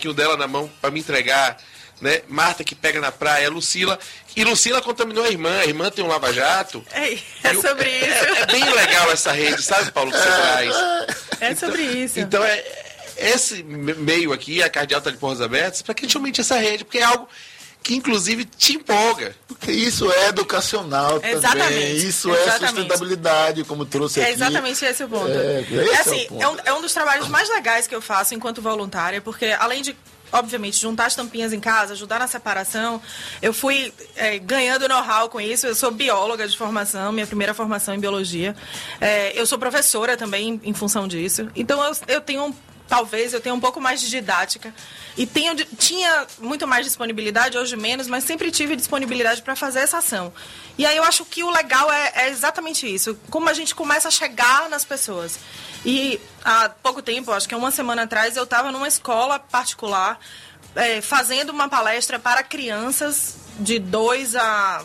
saquinho dela na mão para me entregar, né? Marta que pega na praia, Lucila. E Lucila contaminou a irmã tem um lava-jato. É sobre isso. É bem legal essa rede, sabe, Paulo, que você traz. É sobre isso. Então, esse meio aqui, a Cardeal tá de portas abertas, para que a gente aumente essa rede, porque é algo que, inclusive, te empolga. Porque isso é educacional também. Isso é sustentabilidade, como trouxe aqui. É exatamente esse o ponto. É um dos trabalhos mais legais que eu faço enquanto voluntária, porque além de, obviamente, juntar as tampinhas em casa, ajudar na separação, eu fui ganhando know-how com isso. Eu sou bióloga de formação, minha primeira formação em biologia. Eu sou professora também em função disso. Então, talvez eu tenha um pouco mais de didática e tinha muito mais disponibilidade, hoje menos, mas sempre tive disponibilidade para fazer essa ação. E aí eu acho que o legal é exatamente isso, como a gente começa a chegar nas pessoas. E há pouco tempo, acho que uma semana atrás, eu estava numa escola particular fazendo uma palestra para crianças de 2 a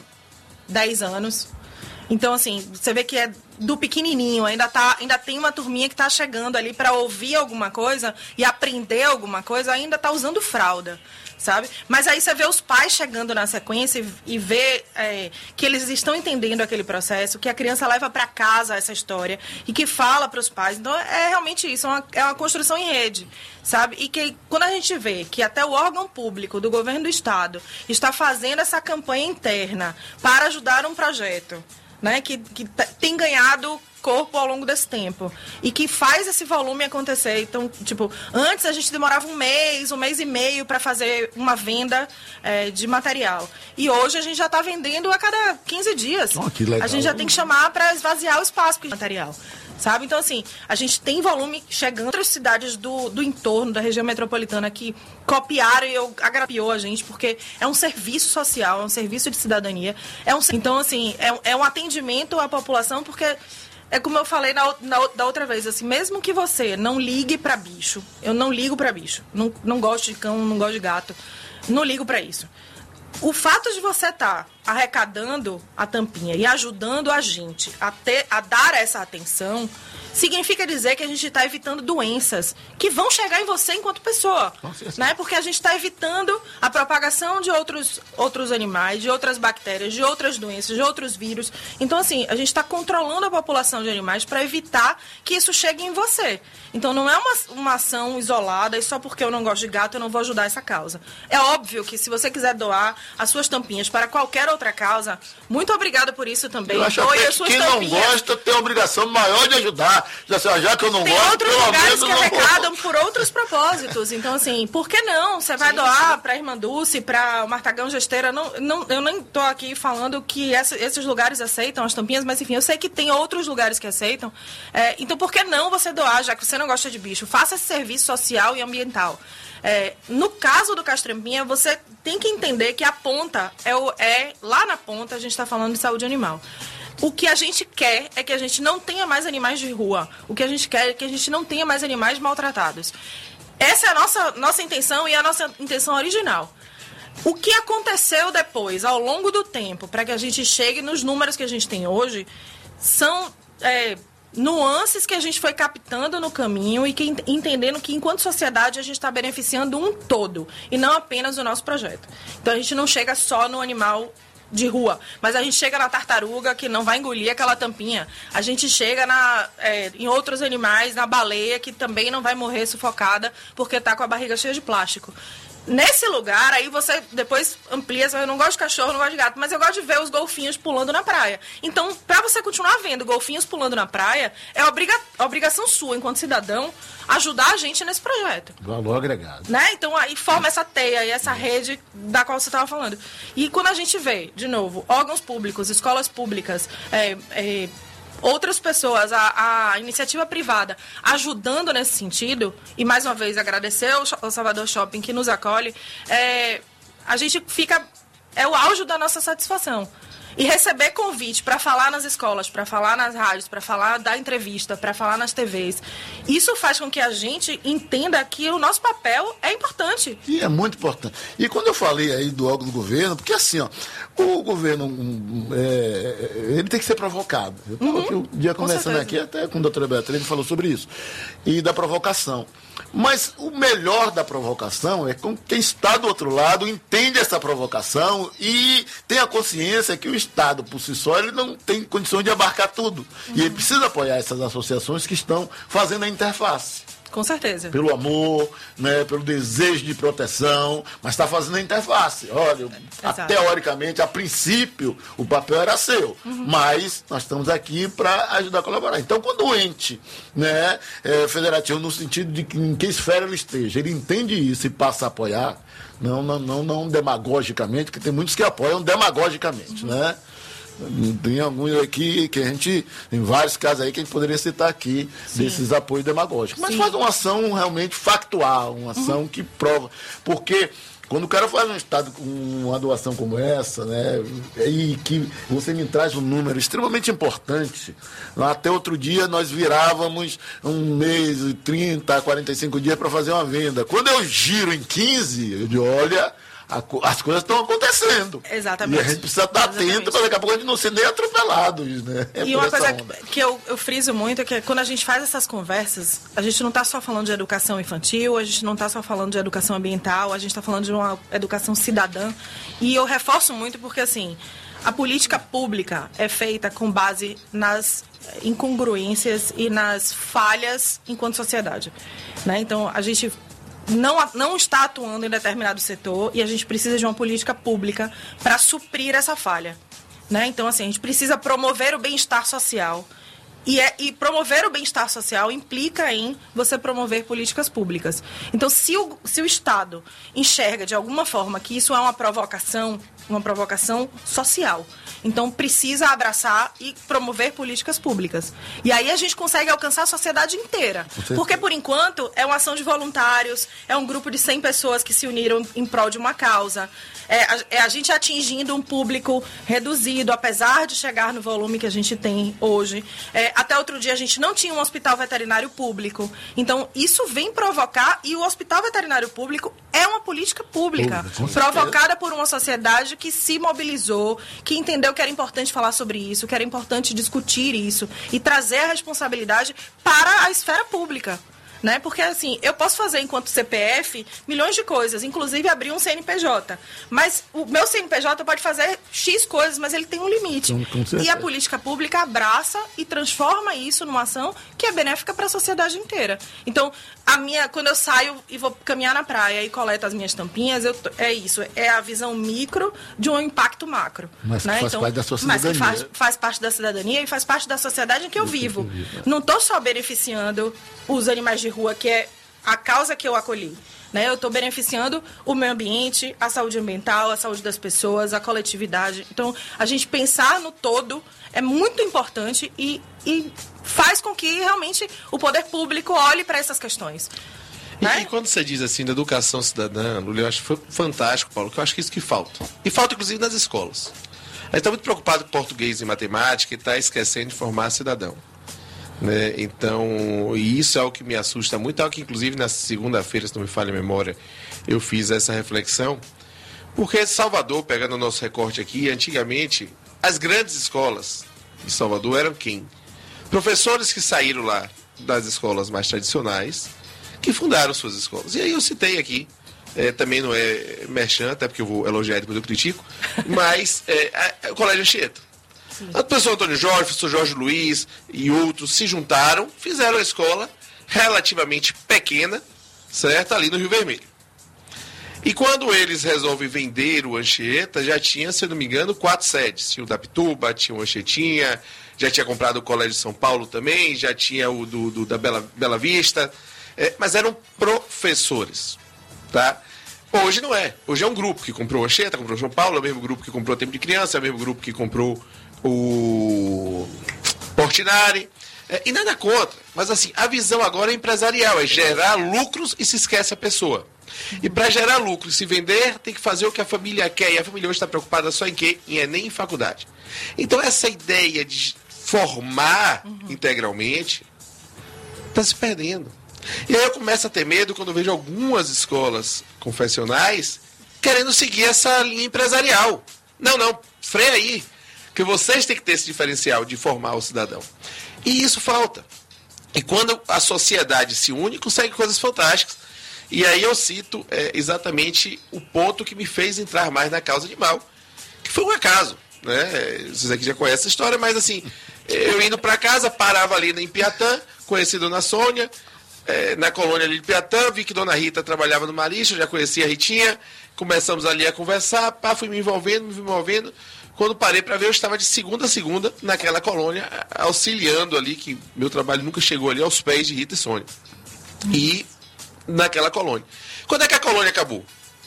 10 anos. Então, assim, você vê que é do pequenininho, ainda tem uma turminha que está chegando ali para ouvir alguma coisa e aprender alguma coisa, ainda está usando fralda, sabe? Mas aí você vê os pais chegando na sequência e vê que eles estão entendendo aquele processo, que a criança leva para casa essa história e que fala para os pais. Então, é realmente isso, é uma construção em rede, sabe? E que quando a gente vê que até o órgão público do governo do estado está fazendo essa campanha interna para ajudar um projeto, né, que tem ganhado corpo ao longo desse tempo e que faz esse volume acontecer. Então, tipo, antes a gente demorava um mês e meio para fazer uma venda de material. E hoje a gente já está vendendo a cada 15 dias. Que legal. A gente já tem que chamar para esvaziar o espaço de material. Sabe? Então, assim, a gente tem volume chegando. Outras cidades do entorno, da região metropolitana, que copiaram e agrapiou a gente, porque é um serviço social, é um serviço de cidadania. Então, assim, é um atendimento à população, porque é como eu falei da outra vez, assim, mesmo que você não ligue para bicho, eu não ligo para bicho, não gosto de cão, não gosto de gato, não ligo para isso. O fato de você estar arrecadando a tampinha e ajudando a gente a dar essa atenção, significa dizer que a gente está evitando doenças que vão chegar em você enquanto pessoa, né? Porque a gente está evitando a propagação de outros animais, de outras bactérias, de outras doenças, de outros vírus. Então, assim, a gente está controlando a população de animais para evitar que isso chegue em você. Então, não é uma ação isolada e só porque eu não gosto de gato eu não vou ajudar essa causa. É óbvio que se você quiser doar as suas tampinhas para qualquer outra causa, muito obrigada por isso também. Eu acho que quem não gosta tem a obrigação maior de ajudar. Já que eu não gosto, tem outros lugares que arrecadam por outros propósitos. Então, assim, por que não? Você vai doar para a Irmã Dulce, para o Martagão Gesteira. Eu nem estou aqui falando que esses lugares aceitam as tampinhas, mas, enfim, eu sei que tem outros lugares que aceitam. Então, por que não você doar, já que você não gosta de bicho? Faça esse serviço social e ambiental. No caso do Castrampinha, você tem que entender que a ponta lá na ponta a gente está falando de saúde animal. O que a gente quer é que a gente não tenha mais animais de rua. O que a gente quer é que a gente não tenha mais animais maltratados. Essa é a nossa intenção e a nossa intenção original. O que aconteceu depois, ao longo do tempo, para que a gente chegue nos números que a gente tem hoje, são nuances que a gente foi captando no caminho e entendendo que, enquanto sociedade, a gente está beneficiando um todo e não apenas o nosso projeto. Então, a gente não chega só no animal de rua, mas a gente chega na tartaruga que não vai engolir aquela tampinha, a gente chega em outros animais, na baleia que também não vai morrer sufocada porque está com a barriga cheia de plástico. Nesse lugar, aí você depois amplia, eu não gosto de cachorro, não gosto de gato, mas eu gosto de ver os golfinhos pulando na praia. Então, para você continuar vendo golfinhos pulando na praia, é obrigação sua, enquanto cidadão, ajudar a gente nesse projeto. Valor agregado. Né? Então, aí forma essa teia e essa rede da qual você estava falando. E quando a gente vê, de novo, órgãos públicos, escolas públicas, outras pessoas, a iniciativa privada ajudando nesse sentido, e mais uma vez agradecer ao Salvador Shopping que nos acolhe, a gente fica, o auge da nossa satisfação. E receber convite para falar nas escolas, para falar nas rádios, para falar da entrevista, para falar nas TVs, isso faz com que a gente entenda que o nosso papel é importante. importante. E é muito importante. E quando eu falei aí do órgão do governo, porque assim, ó, o governo ele tem que ser provocado. Eu estava aqui um dia conversando aqui, até com a doutora Beatriz, falou sobre isso. E da provocação. Mas o melhor da provocação é com quem está do outro lado, entende essa provocação e tem a consciência que o Estado, por si só, ele não tem condições de abarcar tudo. E ele precisa apoiar essas associações que estão fazendo a interface. Com certeza. Pelo amor, né, pelo desejo de proteção, mas está fazendo a interface. Olha, teoricamente, a princípio, o papel era seu, mas nós estamos aqui para ajudar a colaborar. Então, quando o ente, né, federativo, no sentido de que em que esfera ele esteja, ele entende isso e passa a apoiar, não demagogicamente, que tem muitos que apoiam demagogicamente, né? Tem alguns aqui que a gente, em vários casos aí que a gente poderia citar aqui, desses apoios demagógicos. Mas faz uma ação realmente factual, uma ação que prova. Porque quando o cara faz um estado com uma doação como essa, né, e que você me traz um número extremamente importante, até outro dia nós virávamos um mês, 30, 45 dias para fazer uma venda. Quando eu giro em 15, eu digo, olha, as coisas estão acontecendo. Exatamente. E a gente precisa estar atento para daqui a pouco a gente não ser nem atropelados, né? E uma coisa que eu friso muito é que quando a gente faz essas conversas, a gente não está só falando de educação infantil, a gente não está só falando de educação ambiental, a gente está falando de uma educação cidadã. E eu reforço muito porque, assim, a política pública é feita com base nas incongruências e nas falhas enquanto sociedade, né? Então, a gente não está atuando em determinado setor e a gente precisa de uma política pública para suprir essa falha, né? Então, assim, a gente precisa promover o bem-estar social e promover o bem-estar social implica em você promover políticas públicas. Então, se o Estado enxerga de alguma forma que isso é uma provocação social, então precisa abraçar e promover políticas públicas. E aí a gente consegue alcançar a sociedade inteira. Porque, por enquanto, é uma ação de voluntários, é um grupo de 100 pessoas que se uniram em prol de uma causa. É a gente atingindo um público reduzido, apesar de chegar no volume que a gente tem hoje. Até outro dia a gente não tinha um hospital veterinário público. Então, isso vem provocar, e o hospital veterinário público é uma política pública, provocada por uma sociedade que se mobilizou, que entendeu que era importante falar sobre isso, que era importante discutir isso e trazer a responsabilidade para a esfera pública, né? Porque, assim, eu posso fazer, enquanto CPF, milhões de coisas, inclusive abrir um CNPJ. Mas o meu CNPJ pode fazer X coisas, mas ele tem um limite. E a política pública abraça e transforma isso numa ação que é benéfica para a sociedade inteira. Então, quando eu saio e vou caminhar na praia e coleto as minhas tampinhas, é a visão micro de um impacto macro. Mas né? faz parte da sua cidadania. Mas que faz parte da cidadania e faz parte da sociedade em que eu vivo. Não estou só beneficiando os animais de rua, que é a causa que eu acolhi, né? Eu estou beneficiando o meio ambiente, a saúde ambiental, a saúde das pessoas, a coletividade. Então, a gente pensar no todo é muito importante e faz com que realmente o poder público olhe para essas questões. E quando você diz assim da educação cidadã, Lula, eu acho fantástico, Paulo, que eu acho que é isso que falta. E falta, inclusive, nas escolas. A gente está muito preocupado com português e matemática e está esquecendo de formar cidadão. Né? Então, e isso é algo que me assusta muito, é algo que inclusive na segunda-feira, se não me falha a memória, eu fiz essa reflexão, porque Salvador, pegando o nosso recorte aqui, antigamente as grandes escolas de Salvador eram quem? Professores que saíram lá das escolas mais tradicionais, que fundaram suas escolas. E aí eu citei aqui, também não é merchan, até porque eu vou elogiar e depois eu critico, mas o Colégio Anchieta. O professor Antônio Jorge, o professor Jorge Luiz e outros se juntaram, fizeram a escola relativamente pequena, certo? Ali no Rio Vermelho. E quando eles resolvem vender o Anchieta, já tinha, se eu não me engano, 4 sedes. Tinha o da Pituba, tinha o Anchietinha, já tinha comprado o Colégio de São Paulo também, já tinha o da Bela Vista, mas eram professores, tá? Hoje não é. Hoje é um grupo que comprou o Anchieta, comprou o São Paulo, é o mesmo grupo que comprou o Tempo de Criança, é o mesmo grupo que comprou o Portinari, e nada contra, mas assim, a visão agora é empresarial, é gerar lucros e se esquece a pessoa. E para gerar lucro e se vender, tem que fazer o que a família quer, e a família hoje está preocupada só em quê? Em Enem e faculdade. Então essa ideia de formar integralmente está se perdendo. E aí eu começo a ter medo quando eu vejo algumas escolas confessionais querendo seguir essa linha empresarial. Não, freia aí, que vocês têm que ter esse diferencial de formar o cidadão. E isso falta. E quando a sociedade se une, consegue coisas fantásticas. E aí eu cito exatamente o ponto que me fez entrar mais na causa animal, que foi um acaso, né? Vocês aqui já conhecem essa história, mas assim, eu indo para casa, parava ali em Piatã, conheci Dona Sônia, na colônia ali de Piatã, vi que Dona Rita trabalhava no Marista, eu já conhecia a Ritinha, começamos ali a conversar, fui me envolvendo. Quando parei para ver, eu estava de segunda a segunda naquela colônia, auxiliando ali, que meu trabalho nunca chegou ali aos pés de Rita e Sônia. E naquela colônia. Quando é que a colônia acabou?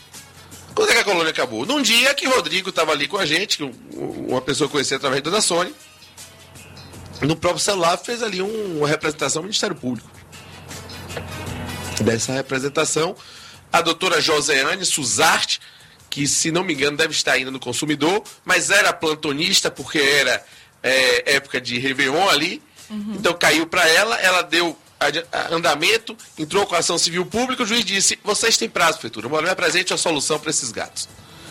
Num dia que Rodrigo estava ali com a gente, que uma pessoa conhecia através da Dona Sônia, no próprio celular fez ali uma representação do Ministério Público. Dessa representação, a doutora Joseane Suzarte, que, se não me engano, deve estar ainda no Consumidor, mas era plantonista, porque era época de Réveillon ali. Então caiu para ela deu andamento, entrou com a ação civil pública, o juiz disse: vocês têm prazo, prefeitura, me apresente a solução para esses gatos.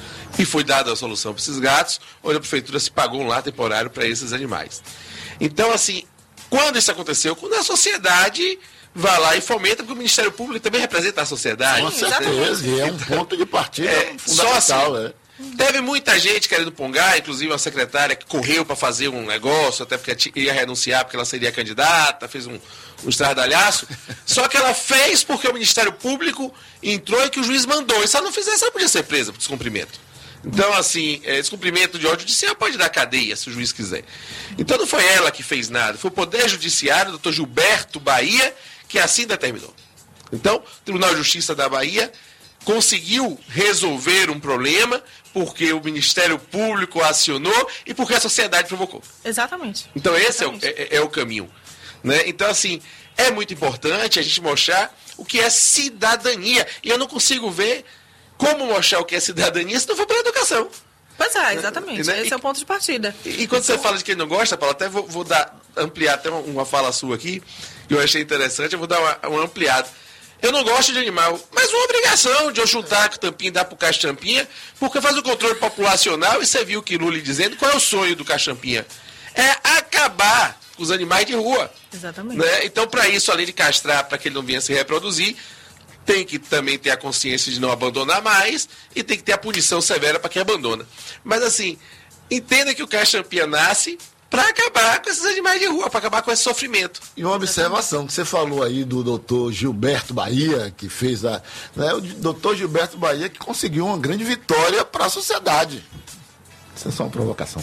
E foi dada a solução para esses gatos, onde a prefeitura se pagou um lar temporário para esses animais. Então, assim, quando isso aconteceu? Quando a sociedade vai lá e fomenta, porque o Ministério Público também representa a sociedade. Com certeza, e é um ponto de partida fundamental. Só assim, teve muita gente querendo pongar, inclusive uma secretária que correu para fazer um negócio, até porque ia renunciar porque ela seria candidata, fez um estardalhaço. Só que ela fez porque o Ministério Público entrou e que o juiz mandou. E se ela não fizesse, ela podia ser presa por descumprimento. Então, assim, descumprimento de ordem judicial pode dar cadeia, se o juiz quiser. Então não foi ela que fez nada, foi o Poder Judiciário, o doutor Gilberto Bahia, que assim determinou. Então, o Tribunal de Justiça da Bahia conseguiu resolver um problema porque o Ministério Público acionou e porque a sociedade provocou. Exatamente. Então esse é o caminho. Né? Então, assim, é muito importante a gente mostrar o que é cidadania. E eu não consigo ver como mostrar o que é cidadania se não for pela educação. Pois é, exatamente. Né? Esse é o ponto de partida. E quando você fala de quem não gosta, Paulo, até vou ampliar até uma fala sua aqui, que eu achei interessante, eu vou dar uma ampliada. Eu não gosto de animal, mas uma obrigação de eu juntar a tampinha e dar pro Cachampinha, porque faz o controle populacional, e você viu o que Lula dizendo, qual é o sonho do Cachampinha? É acabar com os animais de rua. Exatamente. Né? Então, para isso, além de castrar, para que ele não venha se reproduzir, tem que também ter a consciência de não abandonar mais e tem que ter a punição severa para quem abandona. Mas, assim, entenda que o Cachampinha nasce para acabar com esses animais de rua, para acabar com esse sofrimento. E uma observação que você falou aí do doutor Gilberto Bahia, que fez o doutor Gilberto Bahia que conseguiu uma grande vitória para a sociedade. Isso é só uma provocação.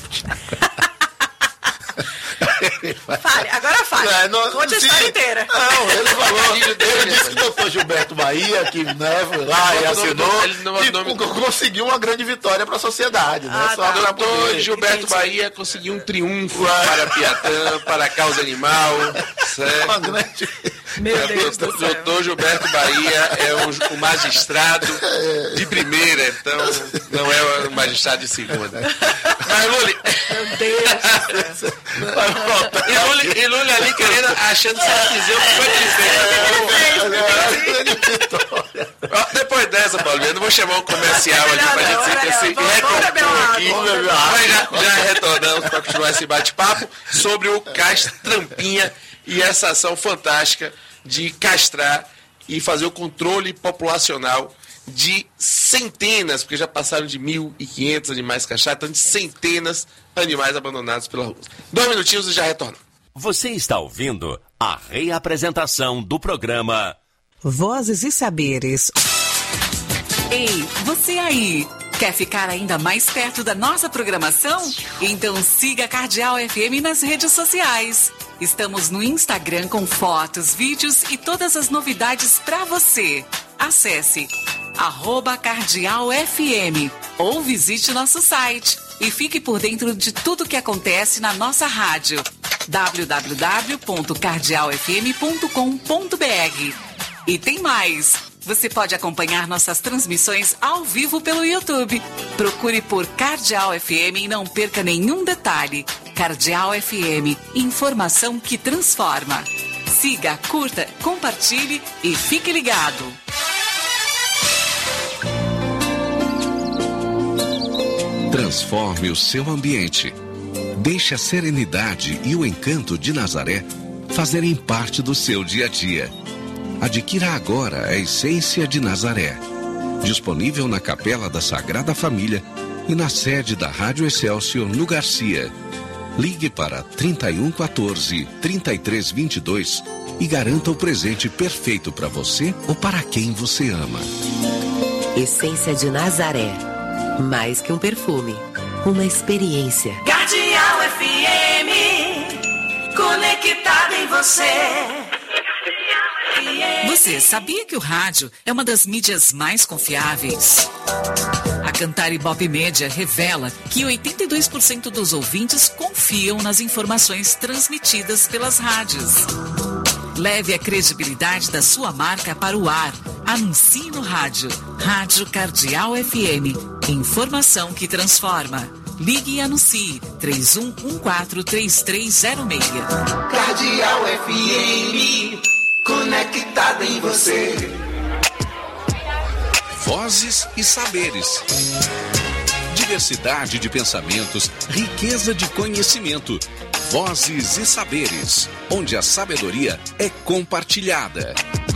Agora fale. Conte a história inteira. Não, ele falou. Ele disse que o doutor Gilberto Bahia, que foi lá e assinou, conseguiu uma grande vitória para a sociedade. O doutor Gilberto Bahia conseguiu um triunfo para Piatã, para a causa animal. Uma grande... Meu Deus do céu. Doutor Gilberto Bahia é um magistrado de primeira, então não é um magistrado de segunda. Mas, Luli... Meu Deus do céu. E Lula ali querendo, achando que se dizer o que foi. Depois dessa, Paulo, eu não vou chamar um comercial ali pra gente se recompor aqui. Mas já retornamos para continuar esse bate-papo sobre o Castrampinha e essa ação fantástica de castrar e fazer o controle populacional de centenas, porque já passaram de 1.500 animais castrados, então de centenas de animais abandonados pela rua. 2 minutinhos e já retorno. Você está ouvindo a reapresentação do programa Vozes e Saberes. Ei, você aí! Quer ficar ainda mais perto da nossa programação? Então siga a Cardeal FM nas redes sociais. Estamos no Instagram com fotos, vídeos e todas as novidades para você. Acesse @CardealFM ou visite nosso site e fique por dentro de tudo que acontece na nossa rádio. www.cardealfm.com.br. E tem mais! Você pode acompanhar nossas transmissões ao vivo pelo YouTube. Procure por Cardeal FM e não perca nenhum detalhe. Cardeal FM, informação que transforma. Siga, curta, compartilhe e fique ligado. Transforme o seu ambiente. Deixe a serenidade e o encanto de Nazaré fazerem parte do seu dia a dia. Adquira agora a Essência de Nazaré. Disponível na Capela da Sagrada Família e na sede da Rádio Excelsior no Garcia. Ligue para 3114-3322 e garanta o presente perfeito para você ou para quem você ama. Essência de Nazaré. Mais que um perfume, uma experiência. Cardeal FM, conectado em você. Você sabia que o rádio é uma das mídias mais confiáveis? A Cantar Ibope Média revela que 82% dos ouvintes confiam nas informações transmitidas pelas rádios. Leve a credibilidade da sua marca para o ar. Anuncie no rádio. Rádio Cardeal FM. Informação que transforma. Ligue e anuncie. 3114-3306. Cardeal FM, conectado em você. Vozes e saberes. Diversidade de pensamentos, riqueza de conhecimento. Vozes e saberes, onde a sabedoria é compartilhada.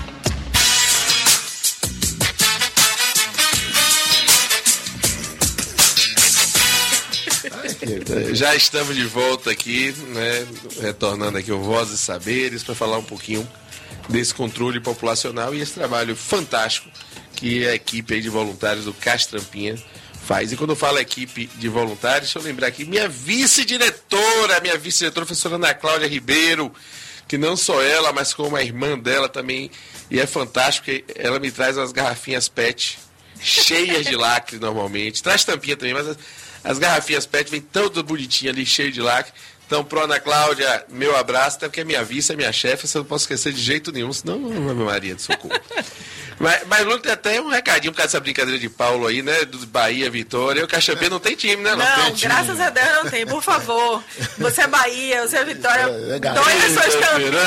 Já estamos de volta aqui, né, retornando aqui o Vozes e Saberes, para falar um pouquinho desse controle populacional e esse trabalho fantástico que a equipe aí de voluntários do CAS Trampinha faz. E quando eu falo equipe de voluntários, deixa eu lembrar aqui, minha vice-diretora, professora Ana Cláudia Ribeiro, que não só ela, mas como a irmã dela também, e é fantástico, que ela me traz umas garrafinhas PET cheias de lacre normalmente, traz tampinha também, mas as garrafinhas PET vem todas bonitinhas ali, cheio de lacre. Então, pro Ana Cláudia, meu abraço, até porque é minha vice, é minha chefe, você não posso esquecer de jeito nenhum, senão não é Maria de socorro. Mas Lula, tem até um recadinho por causa dessa brincadeira de Paulo aí, né? Do Bahia, Vitória. O Caxambi não tem time, né? Não, graças a Deus não tem, por favor. Você é Bahia, você é Vitória. Dois suas tampinhas.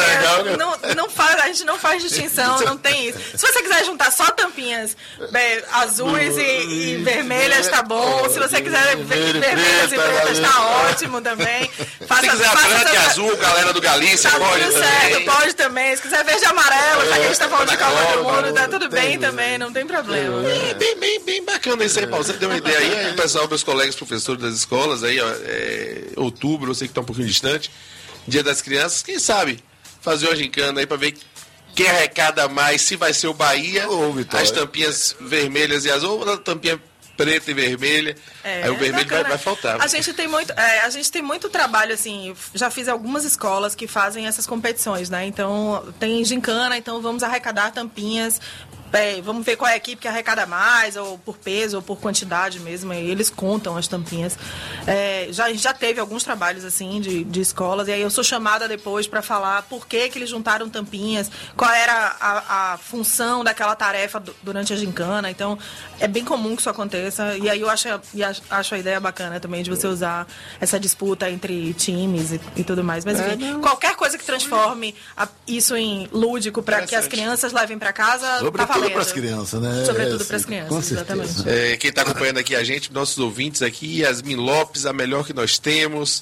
A gente não faz distinção, não tem isso. Se você quiser juntar só tampinhas azuis e vermelhas, tá bom. Se você quiser vermelhas e pretas, tá ótimo também. Se quiser branca e azul, galera do Galícia, tá pode tudo também. Certo, pode também. Se quiser verde e amarelo, já que a gente tá falando de Copa do Mundo, tá tudo bem também, não tem problema. Bem bacana isso aí, Paulo. Você deu uma ideia aí, o pessoal, meus colegas professores das escolas, aí, ó, outubro, eu sei que tá um pouquinho distante, Dia das Crianças, quem sabe fazer uma gincana aí pra ver quem arrecada mais, se vai ser o Bahia, as tampinhas vermelhas e azul, ou a tampinha preta e vermelha, aí o vermelho vai faltar. A gente tem muito trabalho, assim, já fiz algumas escolas que fazem essas competições, né? Então, tem gincana, então vamos arrecadar tampinhas, vamos ver qual é a equipe que arrecada mais, ou por peso, ou por quantidade mesmo, e eles contam as tampinhas. Já teve alguns trabalhos, assim, de escolas, e aí eu sou chamada depois para falar por que eles juntaram tampinhas, qual era a função daquela tarefa durante a gincana. Então, é bem comum que isso aconteça, e aí eu acho a ideia bacana também de você usar essa disputa entre times e tudo mais. Mas, enfim, qualquer coisa que transforme isso em lúdico para que as crianças levem para casa, Sobretudo para as crianças, né? Sobretudo para as crianças, exatamente. Quem está acompanhando aqui a gente, nossos ouvintes aqui, Yasmin Lopes, a melhor que nós temos.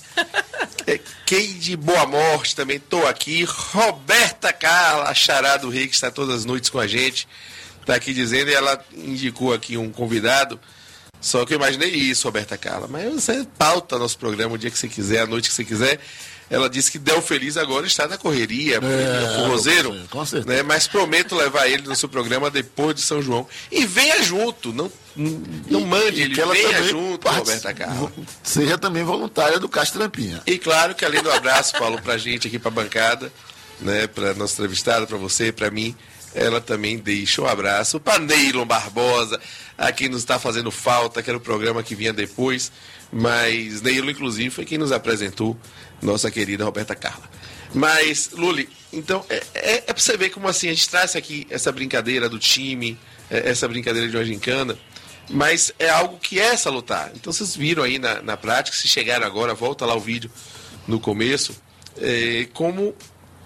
Keide Boa Morte, também estou aqui. Roberta Carla, a Chará do Rei, que está todas as noites com a gente, está aqui dizendo, e ela indicou aqui um convidado. Só que eu imaginei isso, Roberta Carla. Mas você pauta nosso programa o dia que você quiser, a noite que você quiser. Ela disse que Del Feliz agora está na correria, forrozeiro, com certeza. Né? Mas prometo levar ele no seu programa depois de São João. E venha junto, não mande ele, venha junto, Roberta Carla. Seja também voluntária do CAS Trampinha. E claro que além do abraço, Paulo, pra gente aqui, pra bancada, né, pra nossa entrevistada, pra você, pra mim, ela também deixa um abraço para Neylon Barbosa, a quem nos está fazendo falta, que era o programa que vinha depois, mas Neylon, inclusive, foi quem nos apresentou nossa querida Roberta Carla. Mas, Luli, então, é para você ver como assim, a gente traz aqui essa brincadeira do time, essa brincadeira de uma gincana, mas é algo que é salutar. Então, vocês viram aí na prática, se chegaram agora, volta lá o vídeo no começo, como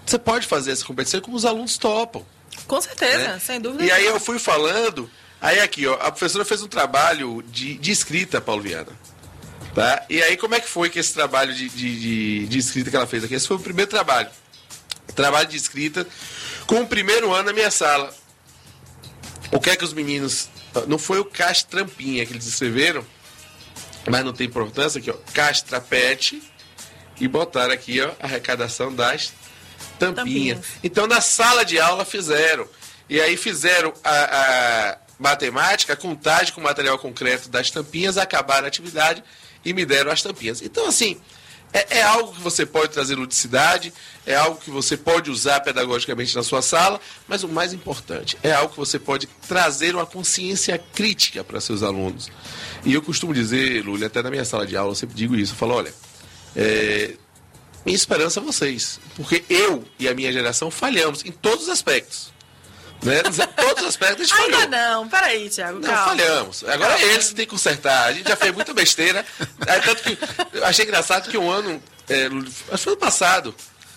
você pode fazer essa competição como os alunos topam. Com certeza, né? sem dúvida. E aí eu fui falando, aí aqui, ó, a professora fez um trabalho de escrita, Paulo Viana. Tá? E aí como é que foi que esse trabalho de escrita que ela fez aqui? Esse foi o primeiro trabalho. Trabalho de escrita com o primeiro ano na minha sala. O que é que os meninos... Não foi o castrampinha que eles escreveram, mas não tem importância aqui, ó. Castrapete, e botaram aqui, ó, a arrecadação das tampinhas. Então, na sala de aula fizeram. E aí fizeram a matemática, a contagem com o material concreto das tampinhas, acabaram a atividade e me deram as tampinhas. Então, assim, é algo que você pode trazer ludicidade, é algo que você pode usar pedagogicamente na sua sala, mas o mais importante, é algo que você pode trazer uma consciência crítica para seus alunos. E eu costumo dizer, Lúlia, até na minha sala de aula, eu sempre digo isso, eu falo, olha, minha esperança é vocês, porque eu e a minha geração falhamos em todos os aspectos. Né? Todos os aspectos a gente falhou. Ainda não, peraí, Thiago. Não, falhamos. Agora é eles que têm que consertar. A gente já fez muita besteira. Tanto que eu achei engraçado que um ano, acho que foi ano passado,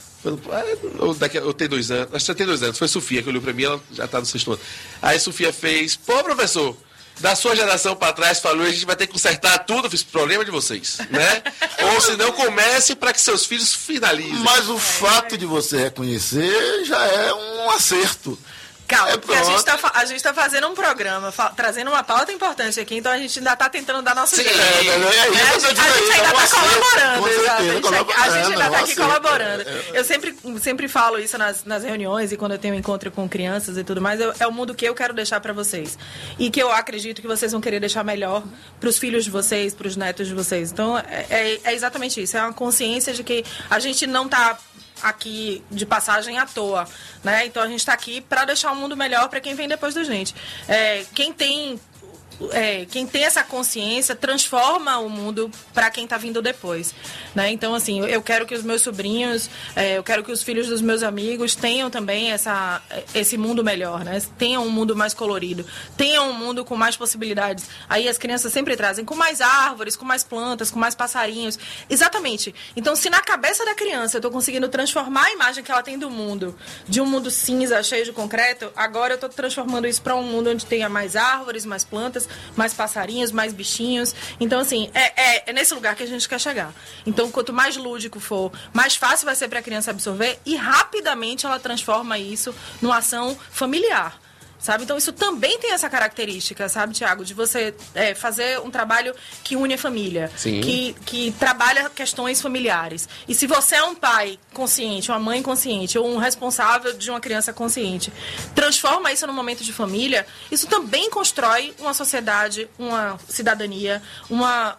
ou tem 2 anos, acho que já tem 2 anos, foi Sofia que olhou pra mim, ela já tá no 6º ano. Aí Sofia fez, pô, professor, da sua geração para trás falou, a gente vai ter que consertar tudo, eu fiz problema de vocês, né? Ou se não, comece para que seus filhos finalizem. Mas o fato de você reconhecer já é um acerto. Calma, porque a gente tá fazendo um programa, trazendo uma pauta importante aqui, então a gente ainda tá tentando dar nosso jeito. A gente ainda tá colaborando, exato. A gente ainda tá aqui colaborando. Eu sempre falo isso nas reuniões e quando eu tenho encontro com crianças e tudo mais, é o mundo que eu quero deixar para vocês. E que eu acredito que vocês vão querer deixar melhor pros filhos de vocês, pros netos de vocês. Então, é exatamente isso. É uma consciência de que a gente não tá aqui de passagem à toa, né? Então a gente está aqui para deixar um mundo melhor para quem vem depois da gente. Quem tem essa consciência transforma o mundo para quem está vindo depois, né? Então, assim, eu quero que os meus sobrinhos, eu quero que os filhos dos meus amigos tenham também esse mundo melhor, né? Tenham um mundo mais colorido, tenham um mundo com mais possibilidades. Aí as crianças sempre trazem com mais árvores, com mais plantas, com mais passarinhos. Exatamente. Então, se na cabeça da criança eu estou conseguindo transformar a imagem que ela tem do mundo, de um mundo cinza, cheio de concreto, agora eu estou transformando isso para um mundo onde tenha mais árvores, mais plantas, mais passarinhos, mais bichinhos. Então, assim, é nesse lugar que a gente quer chegar. Então, quanto mais lúdico for, mais fácil vai ser para a criança absorver e rapidamente ela transforma isso numa ação familiar. Sabe? Então, isso também tem essa característica, sabe, Thiago? De você fazer um trabalho que une a família, que trabalha questões familiares. E se você é um pai consciente, uma mãe consciente, ou um responsável de uma criança consciente, transforma isso num momento de família, isso também constrói uma sociedade, uma cidadania, uma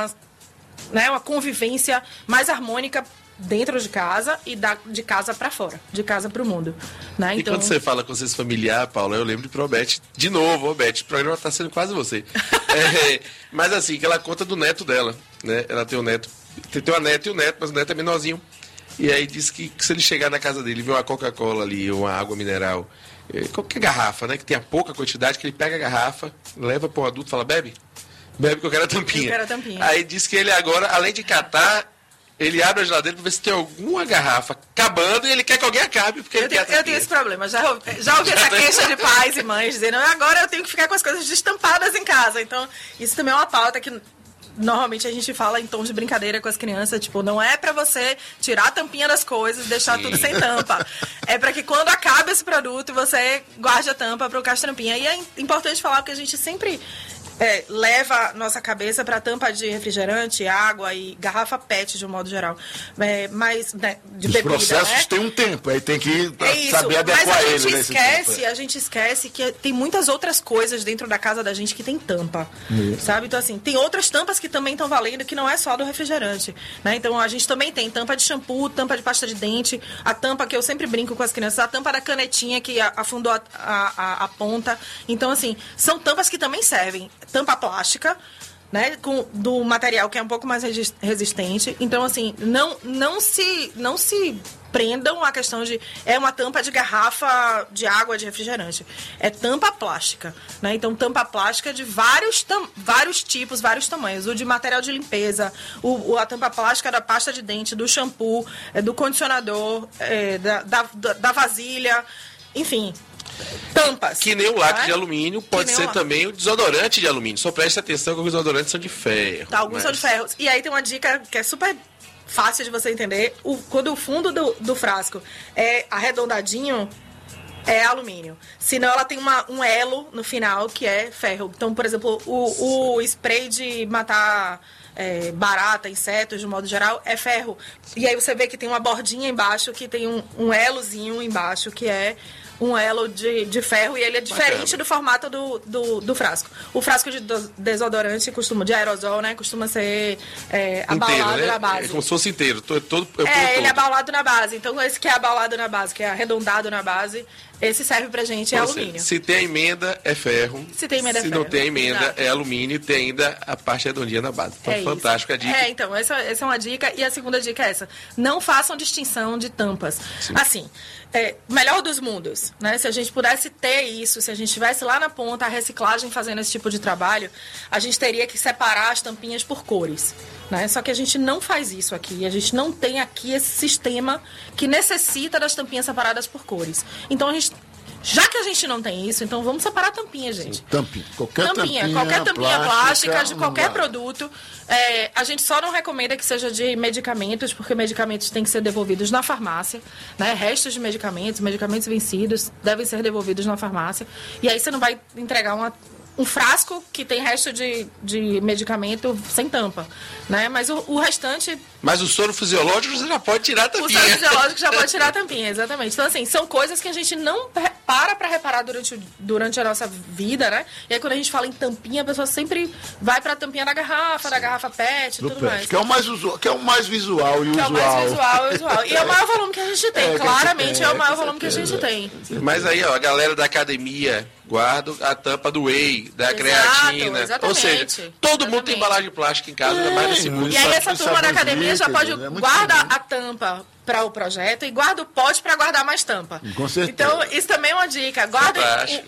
convivência mais harmônica dentro de casa e de casa para fora, de casa para o mundo, né? Então... E quando você fala com vocês familiar, Paula, eu lembro de Probete, de novo, Beth, o programa está sendo quase você. Mas assim, que ela conta do neto dela, né? Ela tem um neto, tem uma neta e um neto, mas o neto é menorzinho. E aí diz que se ele chegar na casa dele e ver uma Coca-Cola ali, uma água mineral, qualquer garrafa, né? Que tenha pouca quantidade, que ele pega a garrafa, leva para o adulto e fala, bebe que eu quero a tampinha. Eu quero a tampinha. Aí diz que ele agora, além de catar, ele abre a geladeira para ver se tem alguma garrafa acabando e ele quer que alguém acabe, porque ele quer a tampinha. Eu tenho esse problema. Já ouvi essa queixa de pais e mães dizendo, agora eu tenho que ficar com as coisas destampadas em casa. Então, isso também é uma pauta que normalmente a gente fala em tons de brincadeira com as crianças, tipo, não é pra você tirar a tampinha das coisas, deixar tudo sem tampa. É pra que quando acabe esse produto, você guarde a tampa pro castrampinha. E é importante falar que a gente sempre leva nossa cabeça para tampa de refrigerante, água e garrafa PET de um modo geral. Mas, né, de bebida, os processos, né? Tem um tempo, aí tem que saber adequar ele nesse tempo. A gente esquece que tem muitas outras coisas dentro da casa da gente que tem tampa, sabe? Então, assim, tem outras tampas que também estão valendo, que não é só do refrigerante, né? Então, a gente também tem tampa de shampoo, tampa de pasta de dente, a tampa que eu sempre brinco com as crianças, a tampa da canetinha que afundou a ponta. Então, assim, são tampas que também servem. Tampa plástica, né, do material que é um pouco mais resistente. Então, assim, não se compreendam a questão de... É uma tampa de garrafa de água de refrigerante. É tampa plástica, né? Então, tampa plástica de vários tipos, vários tamanhos. O de material de limpeza, a tampa plástica da pasta de dente, do shampoo, do condicionador, da vasilha, enfim... Tampas. Que nem o lacre de alumínio, pode ser também o desodorante de alumínio. Só preste atenção que os desodorantes são de ferro. Alguns são de ferro. E aí tem uma dica que é super fácil de você entender. Quando o fundo do frasco é arredondadinho, é alumínio. Senão ela tem um elo no final que é ferro. Então, por exemplo, o spray de matar... barata, insetos, de modo geral, é ferro. E aí você vê que tem uma bordinha embaixo, que tem um elozinho embaixo, que é um elo de ferro, e ele é diferente do formato do frasco. O frasco de desodorante de aerosol, né, costuma ser abaulado inteiro, né? Na base. É como se fosse inteiro. Ele é abaulado na base. Então, esse que é abaulado na base, que é arredondado na base, esse serve pra gente, é alumínio. Se tem a emenda, é ferro. Se tem emenda, é ferro. Se não tem a emenda, é alumínio, e tem ainda a parte redondinha na base. Então, fantástico a dica. Então, essa é uma dica. E a segunda dica é essa. Não façam distinção de tampas. Sim. Assim, melhor dos mundos, né? Se a gente pudesse ter isso, se a gente tivesse lá na ponta a reciclagem fazendo esse tipo de trabalho, a gente teria que separar as tampinhas por cores, né? Só que a gente não faz isso aqui. A gente não tem aqui esse sistema que necessita das tampinhas separadas por cores. Então, já que a gente não tem isso, então vamos separar a tampinha, gente. Tampinha. Qualquer tampinha plástica de qualquer produto. A gente só não recomenda que seja de medicamentos, porque medicamentos têm que ser devolvidos na farmácia, né? Restos de medicamentos vencidos devem ser devolvidos na farmácia. E aí você não vai entregar um frasco que tem resto de medicamento sem tampa, né? Mas o restante... Mas o soro fisiológico você já pode tirar a tampinha. O soro fisiológico já pode tirar a tampinha, exatamente. Então, assim, são coisas que a gente não para reparar durante a nossa vida, né? E aí, quando a gente fala em tampinha, a pessoa sempre vai pra tampinha da garrafa PET e tudo mais. Que é o mais visual, que é o mais visual e usual. É o mais visual e usual. E é o maior volume que a gente tem, claramente é o maior volume que a gente tem. Mas aí, ó, a galera da academia guarda a tampa do whey, da creatina. Exatamente. Ou seja, todo mundo tem embalagem plástica em casa, mais nesse mundo. E aí essa turma da academia já pode guardar a tampa para o projeto e guarda o pote para guardar mais tampa. Com certeza. Então, isso também é uma dica. Guardem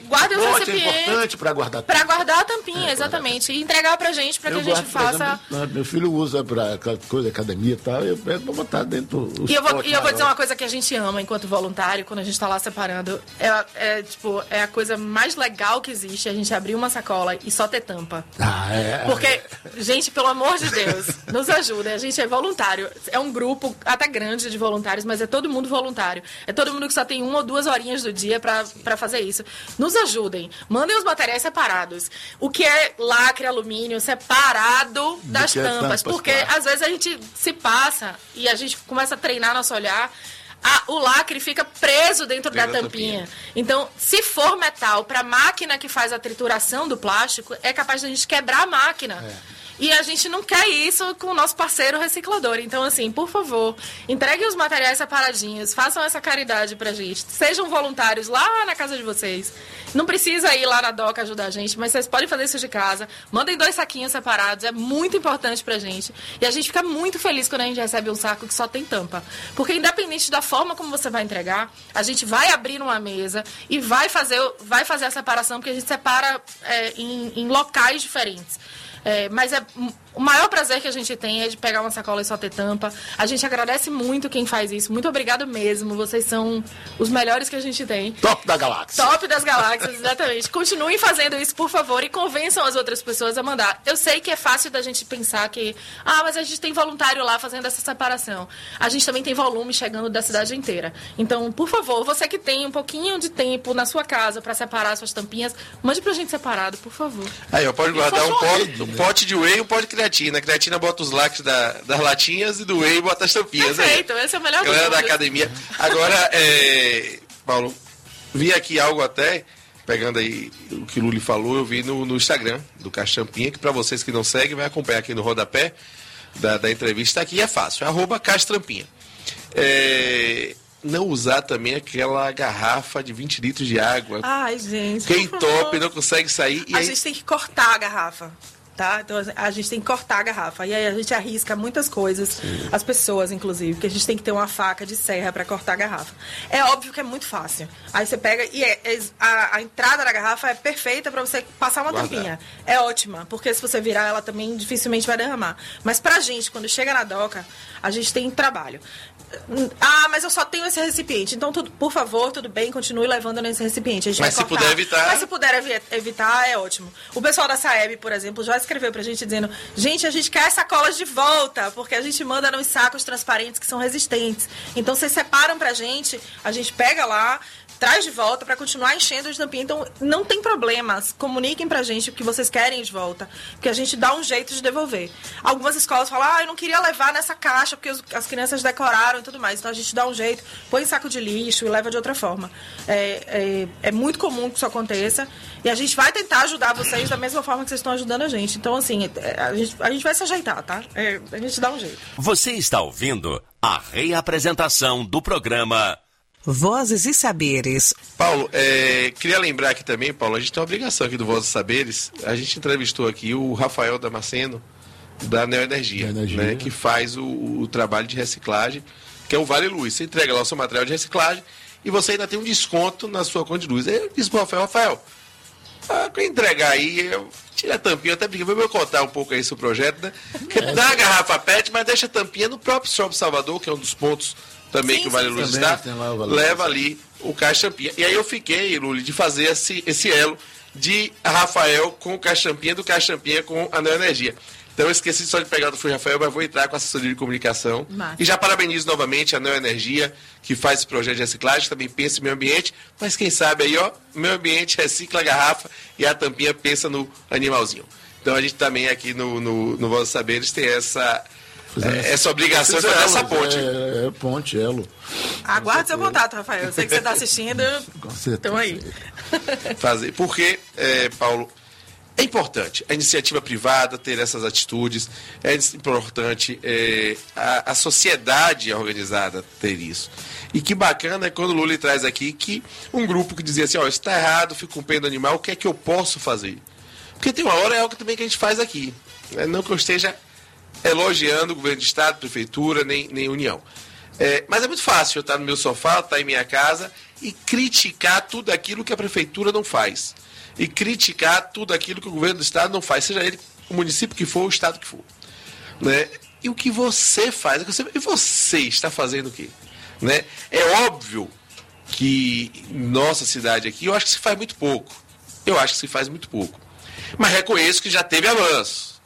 os recipientes. É importante para guardar tampa. Para guardar a tampinha, exatamente. E entregar pra gente, para que a gente faça... Exemplo, meu filho usa para coisa academia e tal, eu pego para botar dentro o E eu vou dizer uma coisa que a gente ama enquanto voluntário, quando a gente está lá separando. É a coisa mais legal que existe, a gente abrir uma sacola e só ter tampa. Porque, gente, pelo amor de Deus, nos ajuda. A gente é voluntário. É um grupo até grande de voluntários, mas é todo mundo voluntário. É todo mundo que só tem 1 ou 2 horinhas do dia para fazer isso. Nos ajudem. Mandem os materiais separados. O que é lacre, alumínio, separado das tampas. Porque, às vezes, a gente se passa e a gente começa a treinar nosso olhar. O lacre fica preso dentro da tampinha. Então, se for metal para a máquina que faz a trituração do plástico, é capaz de a gente quebrar a máquina. E a gente não quer isso com o nosso parceiro reciclador. Então, assim, por favor, entreguem os materiais separadinhos, façam essa caridade pra gente. Sejam voluntários lá na casa de vocês. Não precisa ir lá na DOCA ajudar a gente, mas vocês podem fazer isso de casa. Mandem 2 saquinhos separados, é muito importante pra gente. E a gente fica muito feliz quando a gente recebe um saco que só tem tampa. Porque independente da forma como você vai entregar, a gente vai abrir numa mesa e vai fazer a separação, porque a gente separa em locais diferentes. Mas o maior prazer que a gente tem é de pegar uma sacola e só ter tampa. A gente agradece muito quem faz isso. Muito obrigado mesmo. Vocês são os melhores que a gente tem. Top da galáxia. Top das galáxias, exatamente. Continuem fazendo isso, por favor, e convençam as outras pessoas a mandar. Eu sei que é fácil da gente pensar que... mas a gente tem voluntário lá fazendo essa separação. A gente também tem volume chegando da cidade inteira. Então, por favor, você que tem um pouquinho de tempo na sua casa para separar suas tampinhas, mande pra gente separado, por favor. Aí, pode guardar um pote de whey e um pote de creatina. A creatina bota os lacres das latinhas e do whey bota as tampinhas. Perfeito, esse é o melhor galera da academia. Agora, Paulo, vi aqui algo até, pegando aí o que o Luli falou, eu vi no Instagram do Caixa Tampinha, que para vocês que não seguem, vai acompanhar aqui no rodapé da entrevista aqui, é fácil, é @Caixa Tampinha. Não usar também aquela garrafa de 20 litros de água. Ai, gente. Quem top não consegue sair. A gente tem que cortar a garrafa. tá? Então a gente tem que cortar a garrafa. E aí a gente arrisca muitas coisas, as pessoas, inclusive, porque a gente tem que ter uma faca de serra para cortar a garrafa. É óbvio que é muito fácil. Aí você pega e a entrada da garrafa é perfeita para você passar uma tampinha. É ótima, porque se você virar, ela também dificilmente vai derramar. Mas pra gente, quando chega na doca, a gente tem trabalho. Mas eu só tenho esse recipiente. Então, por favor, tudo bem, continue levando nesse recipiente. A gente mas vai se cortar. puder evitar... Mas se puder evitar, é ótimo. O pessoal da Saeb, por exemplo, já escreveu pra gente dizendo: gente, a gente quer sacolas de volta, porque a gente manda nos sacos transparentes que são resistentes. Então, vocês separam pra gente, a gente pega lá, traz de volta para continuar enchendo de tampinha. Então, não tem problema. Comuniquem pra gente o que vocês querem de volta, porque a gente dá um jeito de devolver. Algumas escolas falam: eu não queria levar nessa caixa, porque as crianças decoraram e tudo mais. Então, a gente dá um jeito, põe em saco de lixo e leva de outra forma. É muito comum que isso aconteça. E a gente vai tentar ajudar vocês da mesma forma que vocês estão ajudando a gente. Então, assim, a gente vai se ajeitar, tá? A gente dá um jeito. Você está ouvindo a reapresentação do programa Vozes e Saberes. Paulo, queria lembrar aqui também, Paulo, a gente tem uma obrigação aqui do Vozes e Saberes. A gente entrevistou aqui o Rafael Damasceno, da Neoenergia, né, que faz o trabalho de reciclagem, que é o Vale Luz. Você entrega lá o seu material de reciclagem e você ainda tem um desconto na sua conta de luz. Aí eu disse pro Rafael, para entregar aí, eu tira a tampinha, até porque vou contar um pouco aí sobre o projeto, né? Dá a garrafa PET, mas deixa a tampinha no próprio Shopping Salvador, que é um dos pontos também que o Vale Luz está, leva ali o Caixa Tampinha. E aí eu fiquei, Luli, de fazer esse elo de Rafael com o Caixa Tampinha, do Caixa Tampinha com a Neoenergia. Então eu esqueci só de pegar do Fui Rafael, mas vou entrar com a assessoria de comunicação. E já parabenizo novamente a Neoenergia, que faz esse projeto de reciclagem, também pensa em meio ambiente, mas quem sabe aí, meio ambiente recicla a garrafa e a tampinha pensa no animalzinho. Então a gente também aqui no Vozes Saberes tem essa obrigação de fazer essa ponte. Ponte, elo. Aguarde seu contato, Rafael. Eu sei que você está assistindo. Com certeza. Então aí. Fazer. Porque, Paulo, é importante a iniciativa privada ter essas atitudes, é importante a sociedade organizada ter isso. E que bacana é quando o Lula traz aqui que um grupo que dizia assim, isso está errado, fico com pena do animal, o que é que eu posso fazer? Porque tem uma hora, é algo também que a gente faz aqui. Não que eu esteja elogiando o governo de estado, prefeitura, nem União. Mas é muito fácil eu estar no meu sofá, estar em minha casa e criticar tudo aquilo que a prefeitura não faz. E criticar tudo aquilo que o governo do estado não faz, seja ele o município que for, o estado que for. Né? E o que você faz, e você está fazendo o quê? Né? É óbvio que nossa cidade aqui, eu acho que se faz muito pouco. Mas reconheço que já teve avanço.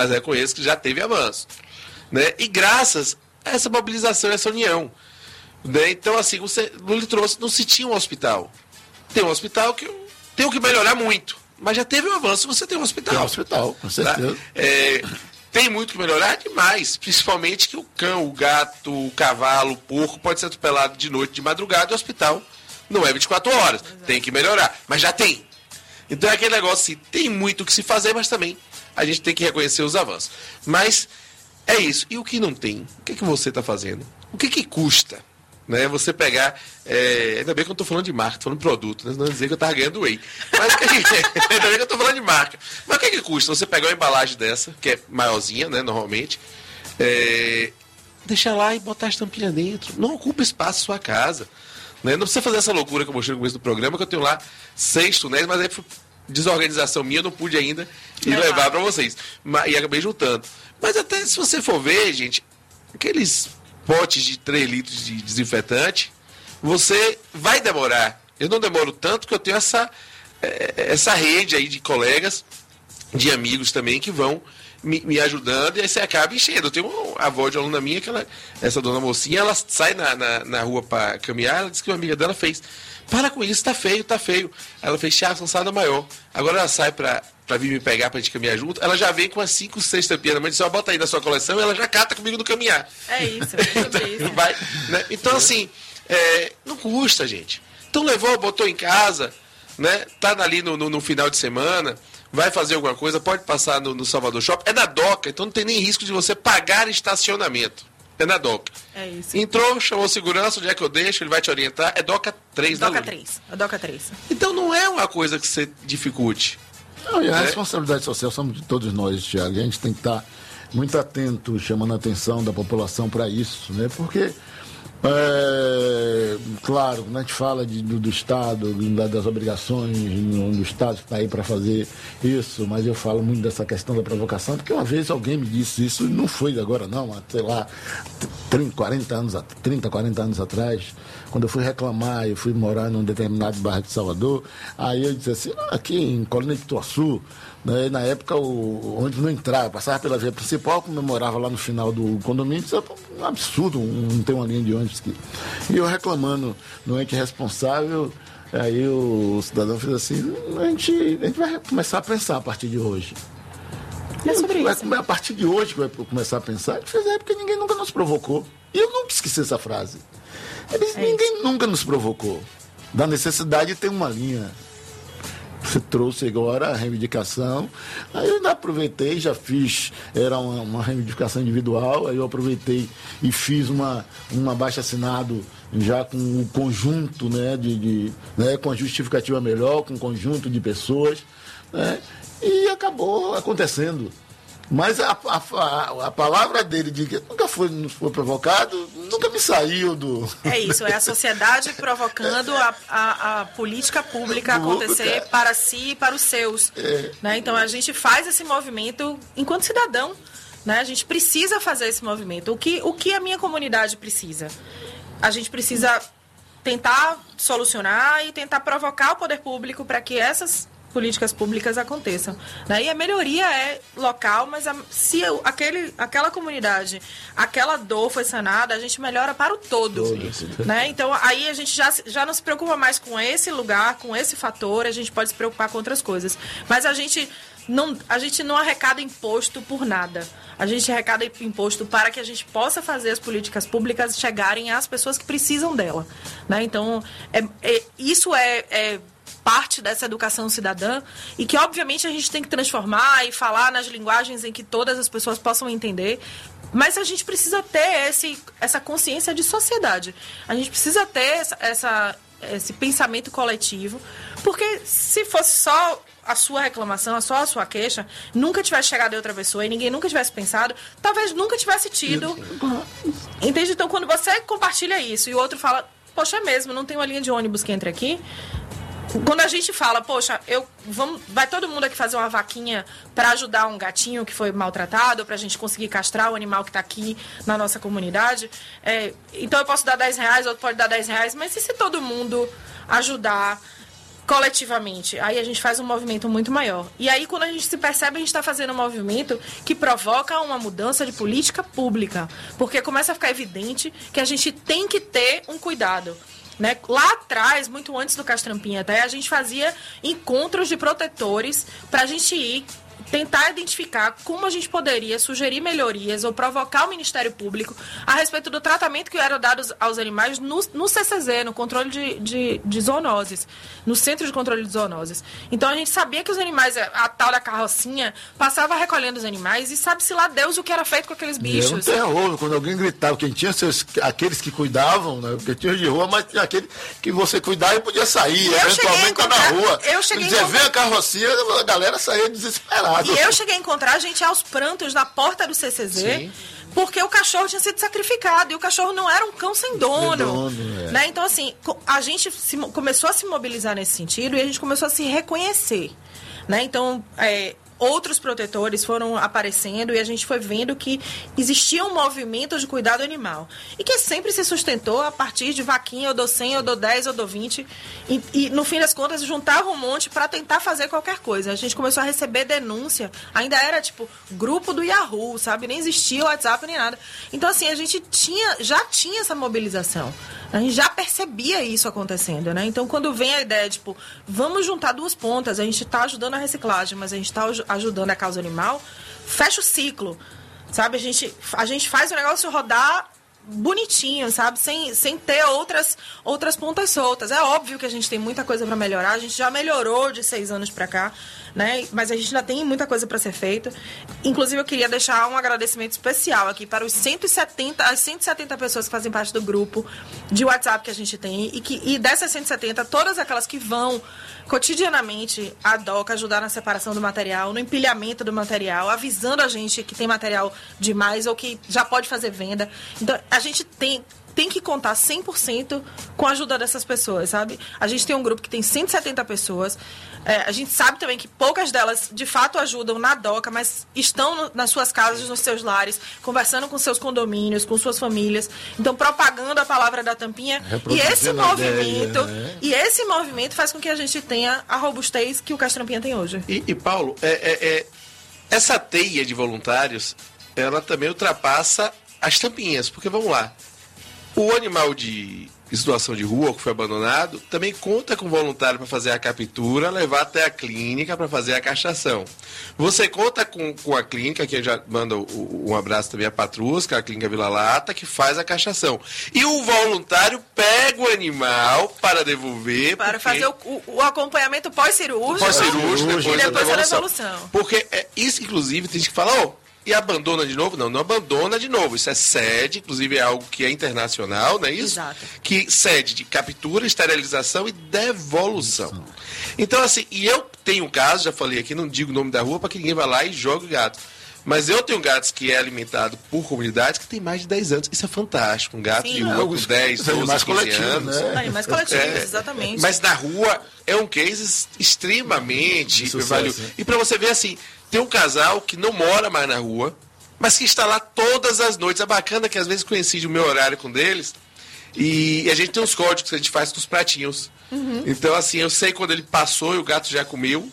Né? E graças a essa mobilização, essa união. Né? Então, assim, o Lula trouxe, não se tinha um hospital. Tem um hospital que tem que melhorar muito. Mas já teve um avanço, você tem um hospital. Tem um hospital, com certeza. Tá? Tem muito que melhorar demais. Principalmente que o cão, o gato, o cavalo, o porco pode ser atropelado de noite, de madrugada, e o hospital não é 24 horas. Exato. Tem que melhorar. Mas já tem. Então é aquele negócio assim, tem muito o que se fazer, mas também a gente tem que reconhecer os avanços. Mas é isso. E o que não tem? O que você está fazendo? O que custa? Né? Você pegar... ainda bem que eu não estou falando de marca, estou falando de produto, né? Não dizer que eu estava ganhando whey. Mas ainda bem que eu estou falando de marca. Mas o que custa? Você pegar uma embalagem dessa, que é maiorzinha, né, normalmente, deixar lá e botar as tampinhas dentro. Não ocupa espaço em sua casa. Né? Não precisa fazer essa loucura que eu mostrei no começo do programa, que eu tenho lá 6 túneis, mas aí foi desorganização minha, eu não pude ainda ir levar para vocês. E acabei juntando. Mas até se você for ver, gente, aqueles potes de 3 litros de desinfetante, você vai demorar. Eu não demoro tanto, que eu tenho essa rede aí de colegas, de amigos também, que vão me ajudando, e aí você acaba enchendo. Eu tenho uma avó de aluna minha, essa dona mocinha, ela sai na rua para caminhar, ela disse que uma amiga dela fez: para com isso, tá feio. Ela fez: Thiago, cansada maior. Agora ela sai para vir me pegar pra gente caminhar junto, ela já vem com as 5, 6 tampinhas na mão, disse: bota aí na sua coleção, e ela já cata comigo no caminhar. É isso. Então, né? Então assim, não custa, gente. Então levou, botou em casa, né? Tá ali no final de semana, vai fazer alguma coisa, pode passar no Salvador Shopping. É na doca, então não tem nem risco de você pagar estacionamento. É na doca. É isso. Entrou, chamou segurança, onde é que eu deixo, ele vai te orientar. É doca 3, né? Doca 3. É doca 3. Então não é uma coisa que você dificulte. E a responsabilidade social somos de todos nós, Thiago. A gente tem que estar muito atento, chamando a atenção da população para isso, né? Porque, claro, quando a gente fala do Estado, das obrigações do Estado que está aí para fazer isso, mas eu falo muito dessa questão da provocação, porque uma vez alguém me disse isso, não foi agora não, sei lá, 30, 40 anos atrás, quando eu fui reclamar, eu fui morar num determinado bairro de Salvador, aí eu disse assim, aqui em Colina de Ituaçu, né, na época o ônibus não entrava, passava pela via principal, como eu morava lá no final do condomínio, isso é um absurdo, não tem uma linha de ônibus aqui. E eu reclamando no ente responsável, aí o cidadão fez assim, a gente vai começar a pensar a partir de hoje. É sobre isso. A partir de hoje que vai começar a pensar, porque ninguém nunca nos provocou. E eu nunca esqueci essa frase. Ninguém nunca nos provocou. Da necessidade de ter uma linha. Você trouxe agora a reivindicação. Aí eu ainda aproveitei, já fiz, era uma reivindicação individual, aí eu aproveitei e fiz uma abaixo-assinado já com o conjunto, né, né, com a justificativa melhor, com um conjunto de pessoas, né, e acabou acontecendo. Mas a palavra dele de que nunca nos foi provocado, nunca me saiu do... É isso, é a sociedade provocando a política pública acontecer para si e para os seus. Né? Então a gente faz esse movimento enquanto cidadão. Né? A gente precisa fazer esse movimento. O que a minha comunidade precisa? A gente precisa tentar solucionar e tentar provocar o poder público para que essas políticas públicas aconteçam. Né? E a melhoria é local, mas se aquela comunidade, aquela dor foi sanada, a gente melhora para o todo. Né? Então, aí a gente já não se preocupa mais com esse lugar, com esse fator, a gente pode se preocupar com outras coisas. Mas a gente não arrecada imposto por nada. A gente arrecada imposto para que a gente possa fazer as políticas públicas chegarem às pessoas que precisam dela. Né? Então, isso é parte dessa educação cidadã e que, obviamente, a gente tem que transformar e falar nas linguagens em que todas as pessoas possam entender, mas a gente precisa ter essa consciência de sociedade. A gente precisa ter esse pensamento coletivo, porque se fosse só a sua reclamação, só a sua queixa, nunca tivesse chegado de outra pessoa e ninguém nunca tivesse pensado, talvez nunca tivesse tido. Entende? Então, quando você compartilha isso e o outro fala, poxa, é mesmo, não tem uma linha de ônibus que entre aqui. Quando a gente fala, poxa, vai todo mundo aqui fazer uma vaquinha para ajudar um gatinho que foi maltratado, para a gente conseguir castrar o animal que está aqui na nossa comunidade, então eu posso dar R$10, outro pode dar R$10, mas e se todo mundo ajudar coletivamente? Aí a gente faz um movimento muito maior. E aí, quando a gente se percebe, a gente está fazendo um movimento que provoca uma mudança de política pública, porque começa a ficar evidente que a gente tem que ter um cuidado. Né? Lá atrás, muito antes do Castrampinha até, a gente fazia encontros de protetores para a gente ir tentar identificar como a gente poderia sugerir melhorias ou provocar o Ministério Público a respeito do tratamento que era dado aos animais no CCZ, no controle de zoonoses, no Centro de Controle de Zoonoses. Então a gente sabia que os animais, a tal da carrocinha, passava recolhendo os animais e sabe-se lá Deus o que era feito com aqueles bichos. Era um terror, quando alguém gritava, quem tinha aqueles que cuidavam, né? Porque tinha de rua, mas tinha aquele que você cuidava e podia sair, eventualmente tá na rua. Vem a carrocinha, a galera saía desesperada. E eu cheguei a encontrar a gente aos prantos na porta do CCZ, sim, porque o cachorro tinha sido sacrificado e o cachorro não era um cão sem dono. Né? Então, assim, a gente começou a se mobilizar nesse sentido e a gente começou a se reconhecer. Né? Então, outros protetores foram aparecendo e a gente foi vendo que existia um movimento de cuidado animal. E que sempre se sustentou a partir de vaquinha, eu dou 100, eu dou 10, eu dou 20. E no fim das contas, juntava um monte para tentar fazer qualquer coisa. A gente começou a receber denúncia. Ainda era, tipo, grupo do Yahoo, sabe? Nem existia o WhatsApp nem nada. Então, assim, a gente já tinha essa mobilização. A gente já percebia isso acontecendo, né? Então, quando vem a ideia, tipo, vamos juntar duas pontas, a gente está ajudando a reciclagem, mas a gente está ajudando a causa animal, fecha o ciclo, sabe? A gente faz o negócio rodar bonitinho, sabe? Sem ter outras pontas soltas. É óbvio que a gente tem muita coisa para melhorar, a gente já melhorou de 6 anos para cá, né? Mas a gente ainda tem muita coisa para ser feita. Inclusive, eu queria deixar um agradecimento especial aqui para as 170 pessoas que fazem parte do grupo de WhatsApp que a gente tem e dessas 170, todas aquelas que vão cotidianamente à DOCA ajudar na separação do material, no empilhamento do material, avisando a gente que tem material demais ou que já pode fazer venda. Então, a gente tem que contar 100% com a ajuda dessas pessoas, sabe? A gente tem um grupo que tem 170 pessoas. A gente sabe também que poucas delas, de fato, ajudam na DOCA, mas estão nas suas casas, nos seus lares, conversando com seus condomínios, com suas famílias. Então, propagando a palavra da tampinha. E esse movimento faz com que a gente tenha a robustez que o Castrampinha tem hoje. E Paulo, essa teia de voluntários, ela também ultrapassa as tampinhas. Porque, vamos lá, o animal de situação de rua que foi abandonado também conta com voluntário para fazer a captura, levar até a clínica para fazer a castração. Você conta com a clínica, que eu já mando um abraço também a Patrusca, a clínica Vila Lata, que faz a castração. E o voluntário pega o animal para devolver. Para fazer o acompanhamento pós-cirúrgico. Pós-cirúrgico, e depois a devolução. Porque isso, inclusive, tem gente que fala, e abandona de novo? Não abandona de novo. Isso é sede, inclusive é algo que é internacional, não é isso? Exato. Que sede de captura, esterilização e devolução. Então, assim, e eu tenho um caso, já falei aqui, não digo o nome da rua para que ninguém vá lá e jogue o gato. Mas eu tenho gatos que é alimentado por comunidades que tem mais de 10 anos. Isso é fantástico. Um gato de rua com 10, 12, 15 anos. Animais coletivos, exatamente. Mas na rua é um case extremamente valioso. E para você ver assim, tem um casal que não mora mais na rua, mas que está lá todas as noites. É bacana que às vezes coincide o meu horário com deles. E a gente tem uns códigos que a gente faz com os pratinhos. Então, assim, eu sei quando ele passou e o gato já comeu.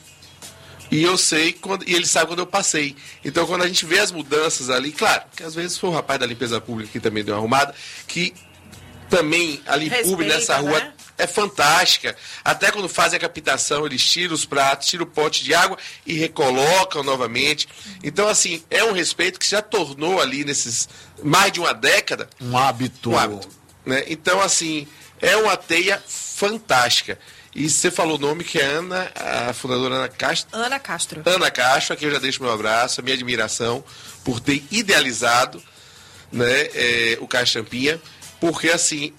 E eu sei e ele sabe quando eu passei. Então, quando a gente vê as mudanças ali, claro, que às vezes foi o rapaz da limpeza pública que também deu uma arrumada, que também a limpeza nessa rua, né, é fantástica. Até quando fazem a captação, eles tiram os pratos, tiram o pote de água e recolocam novamente. Então, assim, é um respeito que já tornou ali nesses mais de uma década um hábito, né? Então, assim, é uma teia fantástica. E você falou o nome que é Ana, a fundadora Ana Castro. Ana Castro, aqui eu já deixo meu abraço, a minha admiração por ter idealizado, né, o Castrampinha, porque assim,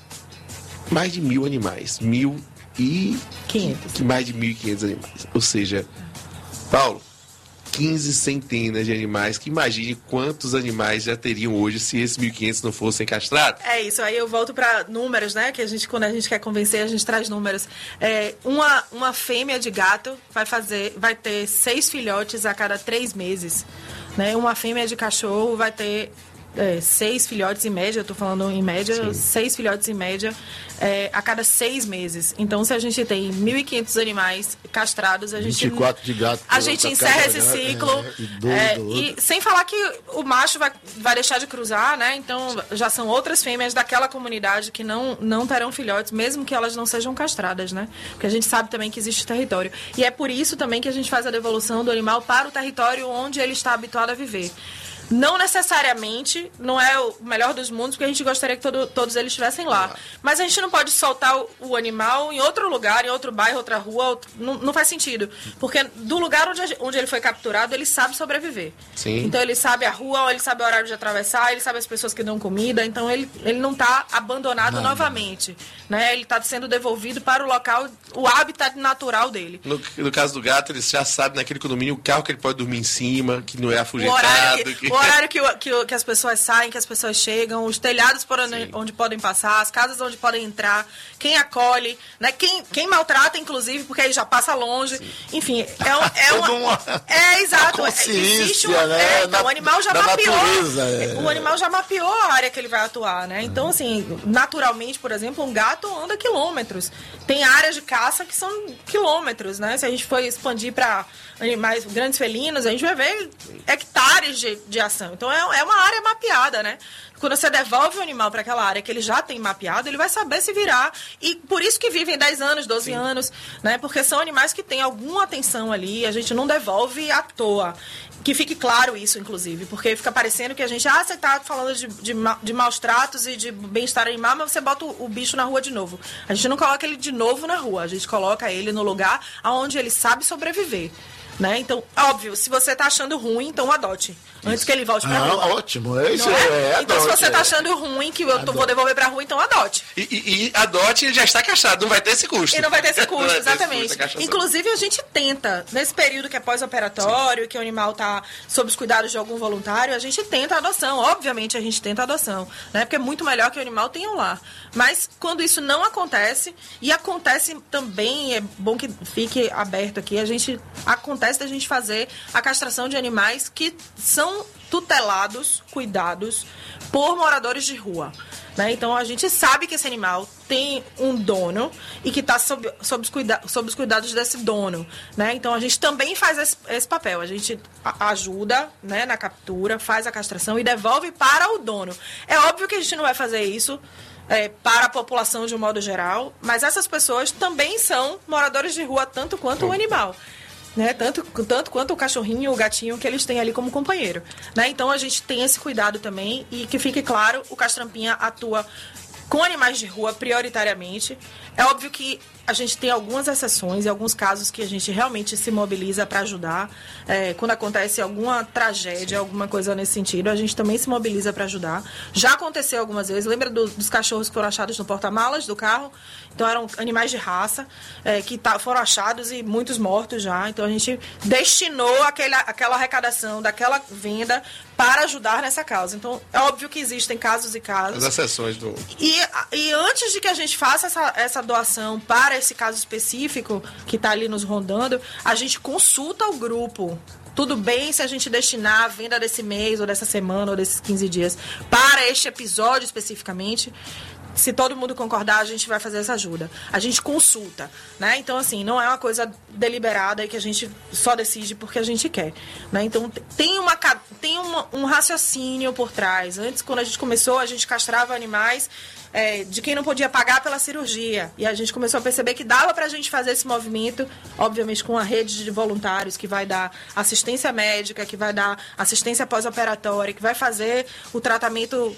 mais de 1.000 animais, 1.500. Mais de 1.500 animais. Ou seja, Paulo, 15 centenas de animais, que imagine quantos animais já teriam hoje se esses 1.500 não fossem castrados. É isso, aí eu volto para números, né? Que quando a gente quer convencer, a gente traz números. Uma fêmea de gato vai ter 6 filhotes a cada 3 meses. Né? Uma fêmea de cachorro vai ter 6 filhotes em média, eu tô falando em média, sim, 6 filhotes em média a cada 6 meses. Então, se a gente tem 1.500 animais castrados, a gente 24 de gato, a gente encerra esse ciclo. E sem falar que o macho vai deixar de cruzar, né? Então, já são outras fêmeas daquela comunidade que não terão filhotes, mesmo que elas não sejam castradas, né? Porque a gente sabe também que existe território. E é por isso também que a gente faz a devolução do animal para o território onde ele está habituado a viver. Não necessariamente, não é o melhor dos mundos, porque a gente gostaria que todos eles estivessem lá. Mas a gente não pode soltar o animal em outro lugar, em outro bairro, outra rua, não faz sentido. Porque do lugar onde ele foi capturado, ele sabe sobreviver. Sim. Então ele sabe a rua, ele sabe o horário de atravessar, ele sabe as pessoas que dão comida, então ele não está abandonado novamente. Né? Ele está sendo devolvido para o local, o habitat natural dele. No caso do gato, ele já sabe naquele condomínio o carro que ele pode dormir em cima, que não é afugentado. O horário que as pessoas saem, que as pessoas chegam, os telhados por onde podem passar, as casas onde podem entrar, quem acolhe, né? Quem maltrata, inclusive, porque aí já passa longe. Sim. Enfim, exato. Existe né? Então, o animal já mapeou. O animal já mapeou a área que ele vai atuar, né? Então, assim, naturalmente, por exemplo, um gato anda quilômetros. Tem áreas de caça que são quilômetros, né? Se a gente for expandir para animais, grandes felinos, a gente vai ver hectares de ação. Então, é uma área mapeada, né? Quando você devolve o animal para aquela área que ele já tem mapeado, ele vai saber se virar. E por isso que vivem 10 anos, 12 Sim. anos, né? Porque são animais que têm alguma atenção ali, a gente não devolve à toa. que fique claro isso, inclusive, porque fica parecendo que a gente, você tá falando de maus tratos e de bem-estar animal, mas você bota o bicho na rua de novo. A gente não coloca ele de novo na rua, a gente coloca ele no lugar onde ele sabe sobreviver. Né? Então, óbvio, se você tá achando ruim, então adote. Antes que ele volte pra rua. Ótimo, é isso. Então, adote, se você tá achando ruim que eu vou devolver pra rua, então adote. E adote, ele já está castrado, não vai ter esse custo. E não vai ter esse custo, exatamente. Inclusive, a gente tenta, nesse período que é pós-operatório, que o animal tá sob os cuidados de algum voluntário, a gente tenta a adoção. Obviamente, a gente tenta a adoção, né? Porque é muito melhor que o animal tenha um lar. Mas, quando isso não acontece, e acontece também, é bom que fique aberto aqui, acontece da gente fazer a castração de animais que são tutelados, cuidados por moradores de rua. Né? Então, a gente sabe que esse animal tem um dono e que está sob os cuidados desse dono. Né? Então, a gente também faz esse papel. A gente ajuda, né, na captura, faz a castração e devolve para o dono. É óbvio que a gente não vai fazer isso para a população de um modo geral, mas essas pessoas também são moradores de rua, tanto quanto o animal. Né? Tanto quanto o cachorrinho, o gatinho que eles têm ali como companheiro. Né? Então, a gente tem esse cuidado também. E que fique claro, o Castrampinha atua com animais de rua prioritariamente. É óbvio que a gente tem algumas exceções e alguns casos que a gente realmente se mobiliza para ajudar. Quando acontece alguma tragédia, alguma coisa nesse sentido, a gente também se mobiliza para ajudar. Já aconteceu algumas vezes. Lembra dos cachorros que foram achados no porta-malas do carro? Então, eram animais de raça que foram achados e muitos mortos já. Então, a gente destinou aquela arrecadação daquela venda para ajudar nessa causa. Então, é óbvio que existem casos e casos. As exceções do... E antes de que a gente faça essa doação para esse caso específico que está ali nos rondando, a gente consulta o grupo. Tudo bem se a gente destinar a venda desse mês, ou dessa semana, ou desses 15 dias para este episódio especificamente. Se todo mundo concordar, a gente vai fazer essa ajuda. A gente consulta, né? Então, assim, não é uma coisa deliberada e que a gente só decide porque a gente quer, né? Então, tem um raciocínio por trás. Antes, quando a gente começou, a gente castrava animais de quem não podia pagar pela cirurgia. E a gente começou a perceber que dava pra gente fazer esse movimento, obviamente com a rede de voluntários que vai dar assistência médica, que vai dar assistência pós-operatória, que vai fazer o tratamento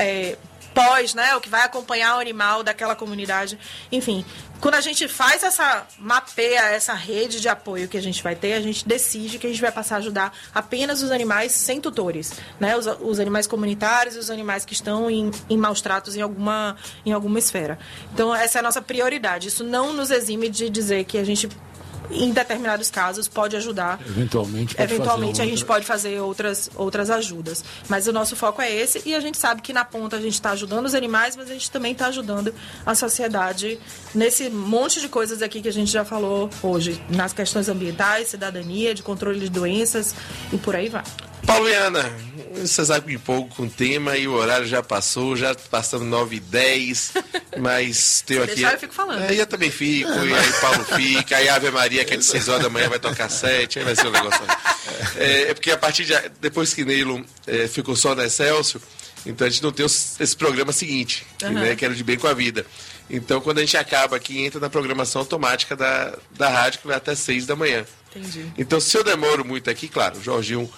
pós, né, o que vai acompanhar o animal daquela comunidade. Enfim, quando a gente faz mapeia essa rede de apoio que a gente vai ter, a gente decide que a gente vai passar a ajudar apenas os animais sem tutores, né, os animais comunitários e os animais que estão em maus tratos em alguma esfera. Então, essa é a nossa prioridade. Isso não nos exime de dizer que a gente, em determinados casos, pode ajudar. Eventualmente a gente pode fazer outras ajudas. Mas o nosso foco é esse, e a gente sabe que na ponta a gente está ajudando os animais, mas a gente também está ajudando a sociedade nesse monte de coisas aqui que a gente já falou hoje, nas questões ambientais, cidadania, de controle de doenças e por aí vai. Paulo e Ana, você sabe que pouco com o tema e o horário já passou, já passamos 9h10, mas tenho aqui... Deixar, eu fico falando. Eu também fico, e aí Paulo fica, aí a Ave Maria, que é de 6 horas da manhã, vai tocar 7, aí vai ser um negócio... porque a partir depois que Neilo ficou só na Excelsior, então a gente não tem esse programa seguinte, né, que era de Bem com a Vida. Então, quando a gente acaba aqui, entra na programação automática da rádio, que vai até 6 da manhã. Entendi. Então, se eu demoro muito aqui, claro, o Jorginho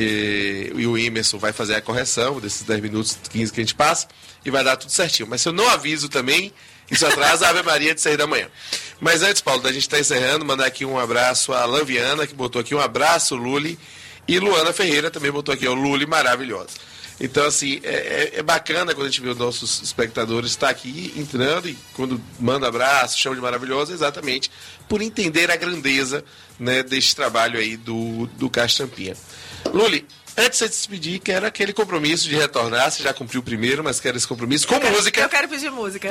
e o Emerson vai fazer a correção desses 10 minutos, 15 que a gente passa, e vai dar tudo certinho. Mas se eu não aviso também, isso atrasa a Ave Maria de 6 da manhã. Mas antes, Paulo, da gente estar encerrando, mandar aqui um abraço a Alain Viana, que botou aqui um abraço, Luli, e Luana Ferreira também botou aqui, Luli maravilhosa. Então, assim, é bacana quando a gente vê os nossos espectadores estar aqui entrando, e quando manda abraço, chama de maravilhosa, exatamente por entender a grandeza, né, deste trabalho aí do Castrampinha. Luli, antes de você se despedir, quero aquele compromisso de retornar. Você já cumpriu o primeiro, mas quero esse compromisso com música. Eu quero pedir música.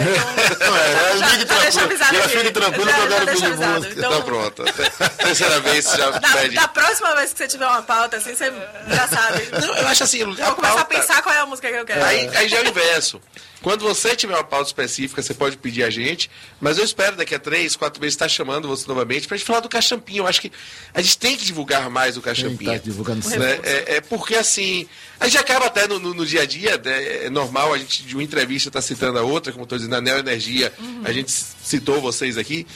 Então, deixa eu avisar aqui. Fique tranquilo que eu quero pedir música. Então pronto. Terceira vez você já pede. Da próxima vez que você tiver uma pauta, assim, você já sabe. Não, eu acho assim... Eu vou começar a pensar qual é a música que eu quero. Aí já é o inverso. Quando você tiver uma pauta específica, você pode pedir a gente, mas eu espero daqui a 3, 4 meses estar chamando você novamente pra gente falar do Castrampinha. Eu acho que a gente tem que divulgar mais o Castrampinha. Tá divulgando, né? Porque assim, a gente acaba até no dia a dia, né? É normal a gente de uma entrevista estar citando a outra, como estou dizendo, a Neoenergia, a gente citou vocês aqui,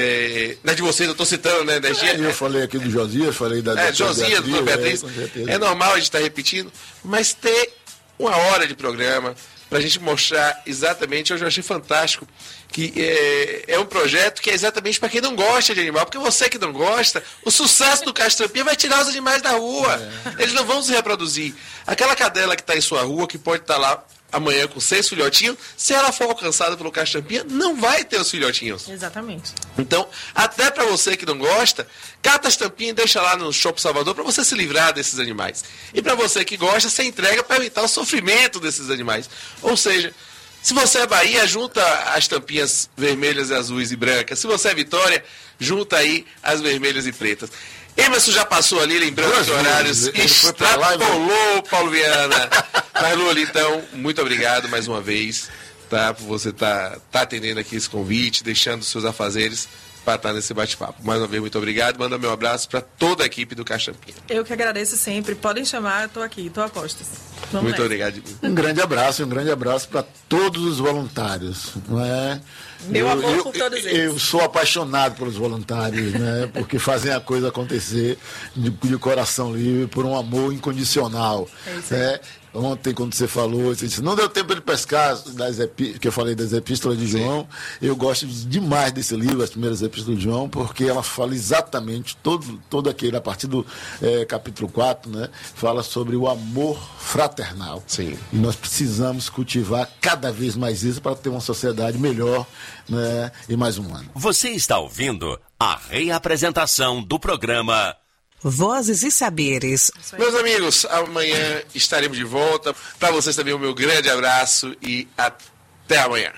na de vocês eu estou citando, né, Energia. Eu falei aqui do Josias, falei da Josias, do Beatriz, é normal a gente estar repetindo, mas ter uma hora de programa para a gente mostrar exatamente, hoje eu achei fantástico, que é um projeto que é exatamente para quem não gosta de animal, porque você que não gosta, o sucesso do Castrampinha vai tirar os animais da rua, eles não vão se reproduzir. Aquela cadela que está em sua rua, que pode estar lá amanhã com 6 filhotinhos, se ela for alcançada pelo Castrampinha, não vai ter os filhotinhos. Exatamente. Então, até para você que não gosta, cata as tampinhas e deixa lá no Shopping Salvador para você se livrar desses animais. E para você que gosta, você entrega para evitar o sofrimento desses animais. Ou seja, se você é Bahia, junta as tampinhas vermelhas, azuis e brancas. Se você é Vitória, junta aí as vermelhas e pretas. Emerson já passou ali, lembrando os horários, extrapolou, Paulo Viana. Mas, Lula, então, muito obrigado mais uma vez, tá, por você tá atendendo aqui esse convite, deixando os seus afazeres para estar nesse bate-papo. Mais uma vez, muito obrigado. Manda meu abraço para toda a equipe do Castrampinha. Eu que agradeço sempre. Podem chamar, eu estou aqui, estou a postos. Muito obrigado. Um grande abraço para todos os voluntários. Não é? Meu amor por todos eles. Eu sou apaixonado pelos voluntários, né? Porque fazem a coisa acontecer de coração livre, por um amor incondicional. É isso aí. Ontem, quando você falou, você disse, não deu tempo de pescar, que eu falei das epístolas de João. Eu gosto demais desse livro, as primeiras epístolas de João, porque ela fala exatamente todo aquele, a partir do capítulo 4, né, fala sobre o amor fraternal. Sim. E nós precisamos cultivar cada vez mais isso para ter uma sociedade melhor, né, e mais humana. Você está ouvindo a reapresentação do programa Vozes e Saberes. Meus amigos, amanhã estaremos de volta. Para vocês também o meu grande abraço e até amanhã.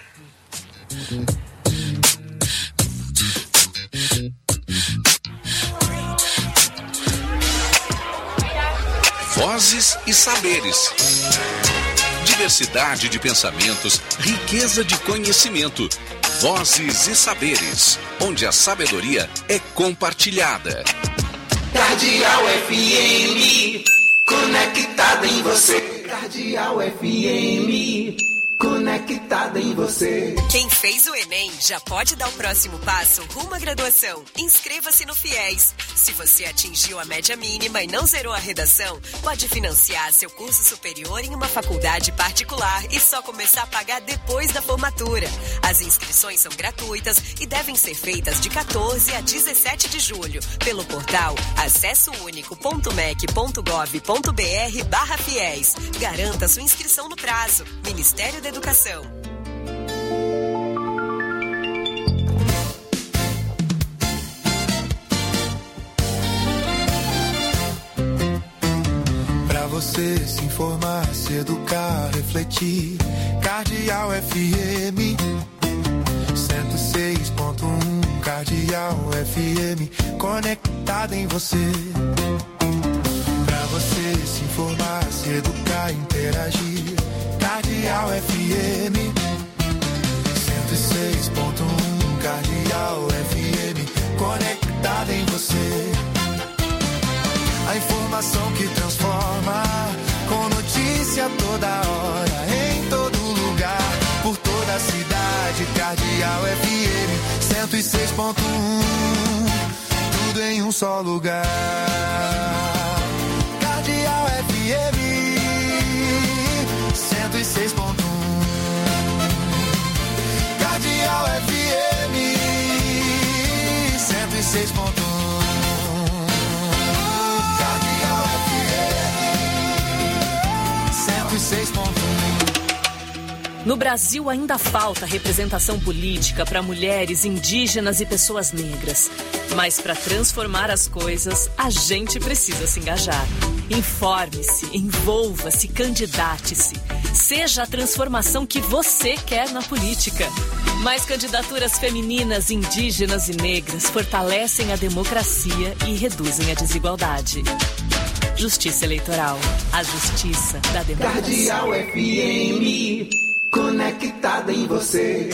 Vozes e Saberes. Diversidade de pensamentos, riqueza de conhecimento. Vozes e Saberes, onde a sabedoria é compartilhada. Cardeal FM, conectada em você. Cardeal FM, conectada em você. Quem fez o Enem já pode dar o próximo passo rumo à graduação. Inscreva-se no FIES. Se você atingiu a média mínima e não zerou a redação, pode financiar seu curso superior em uma faculdade particular e só começar a pagar depois da formatura. As inscrições são gratuitas e devem ser feitas de 14 a 17 de julho pelo portal acessounico.mec.gov.br/FIES. Garanta sua inscrição no prazo. Ministério da Educação. Pra você se informar, se educar, refletir. Cardeal FM 106.1. Cardeal FM, conectada em você. Pra você se informar, se educar, interagir. Cardeal FM 106.1. Cardeal FM, conectada em você. A informação que transforma, com notícia toda hora, em todo lugar, por toda a cidade. Cardeal FM 106.1, tudo em um só lugar. Cardeal FM 106.1. Cardeal FM 106.1. Cardeal FM 106.1. No Brasil ainda falta representação política para mulheres, indígenas e pessoas negras. Mas para transformar as coisas, a gente precisa se engajar. Informe-se, envolva-se, candidate-se. Seja a transformação que você quer na política. Mais candidaturas femininas, indígenas e negras fortalecem a democracia e reduzem a desigualdade. Justiça Eleitoral. A justiça da democracia. Cardeal FM, conectada em você.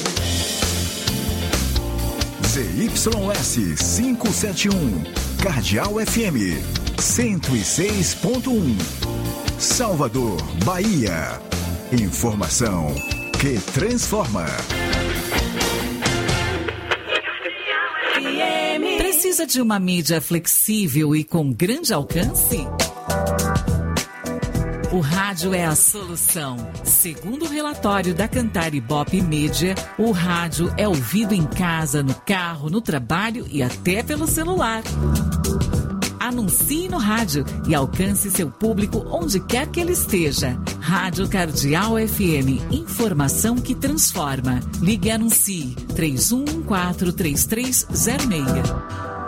ZYS 571, Cardeal FM. 106.1. Salvador, Bahia. Informação que transforma. Precisa de uma mídia flexível e com grande alcance? O rádio é a solução. Segundo o relatório da Cantar Ibope Mídia, o rádio é ouvido em casa, no carro, no trabalho e até pelo celular. Anuncie no rádio e alcance seu público onde quer que ele esteja. Rádio Cardeal FM. Informação que transforma. Ligue e anuncie. 31143306.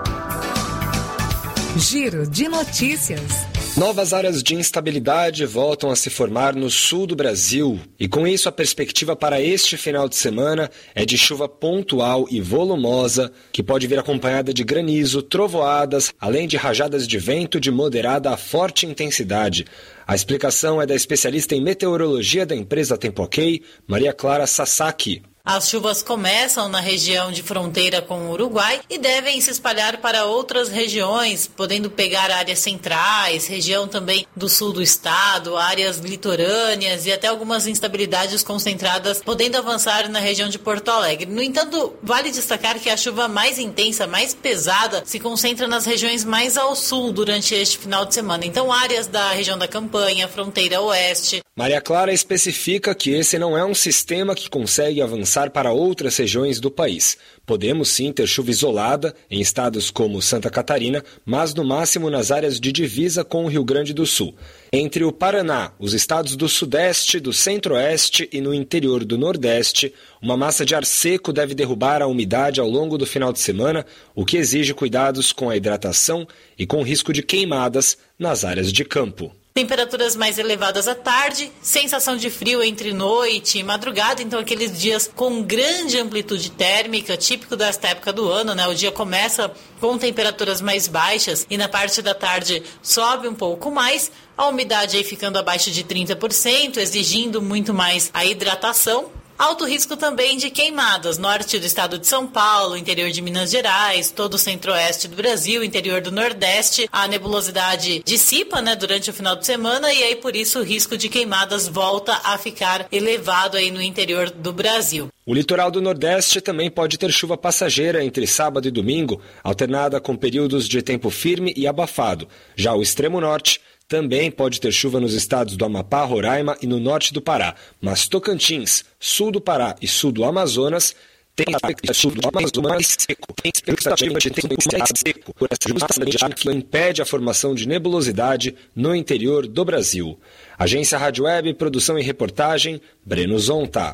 Giro de notícias. Novas áreas de instabilidade voltam a se formar no sul do Brasil. E com isso, a perspectiva para este final de semana é de chuva pontual e volumosa, que pode vir acompanhada de granizo, trovoadas, além de rajadas de vento de moderada a forte intensidade. A explicação é da especialista em meteorologia da empresa Tempo Ok, Maria Clara Sasaki. As chuvas começam na região de fronteira com o Uruguai e devem se espalhar para outras regiões, podendo pegar áreas centrais, região também do sul do estado, áreas litorâneas e até algumas instabilidades concentradas, podendo avançar na região de Porto Alegre. No entanto, vale destacar que a chuva mais intensa, mais pesada, se concentra nas regiões mais ao sul durante este final de semana. Então, áreas da região da Campanha, fronteira oeste. Maria Clara especifica que esse não é um sistema que consegue avançar para outras regiões do país. Podemos sim ter chuva isolada em estados como Santa Catarina, mas no máximo nas áreas de divisa com o Rio Grande do Sul. Entre o Paraná, os estados do Sudeste, do Centro-Oeste e no interior do Nordeste, uma massa de ar seco deve derrubar a umidade ao longo do final de semana, o que exige cuidados com a hidratação e com risco de queimadas nas áreas de campo. Temperaturas mais elevadas à tarde, sensação de frio entre noite e madrugada, então aqueles dias com grande amplitude térmica, típico desta época do ano, né? O dia começa com temperaturas mais baixas e na parte da tarde sobe um pouco mais, a umidade aí ficando abaixo de 30%, exigindo muito mais a hidratação. Alto risco também de queimadas, norte do estado de São Paulo, interior de Minas Gerais, todo o centro-oeste do Brasil, interior do Nordeste. A nebulosidade dissipa, durante o final de semana e aí por isso o risco de queimadas volta a ficar elevado aí no interior do Brasil. O litoral do Nordeste também pode ter chuva passageira entre sábado e domingo, alternada com períodos de tempo firme e abafado. Já o extremo norte também pode ter chuva nos estados do Amapá, Roraima e no norte do Pará, mas Tocantins, sul do Pará e sul do Amazonas tem expectativa mais seco. Tem expectativa de tempo mais seco, justamente que impede a formação de nebulosidade no interior do Brasil. Agência Rádio Web, produção e reportagem, Breno Zonta.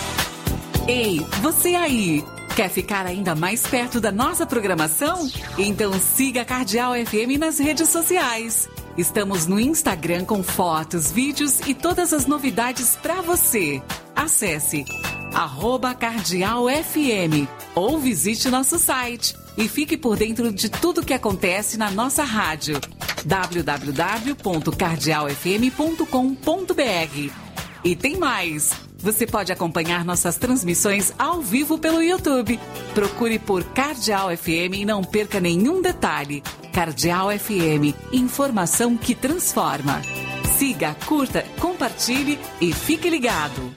Ei, você aí! Quer ficar ainda mais perto da nossa programação? Então siga a Cardeal FM nas redes sociais. Estamos no Instagram com fotos, vídeos e todas as novidades para você. Acesse @cardealfm ou visite nosso site e fique por dentro de tudo que acontece na nossa rádio. www.cardealfm.com.br. E tem mais! Você pode acompanhar nossas transmissões ao vivo pelo YouTube. Procure por Cardeal FM e não perca nenhum detalhe. Cardeal FM, informação que transforma. Siga, curta, compartilhe e fique ligado.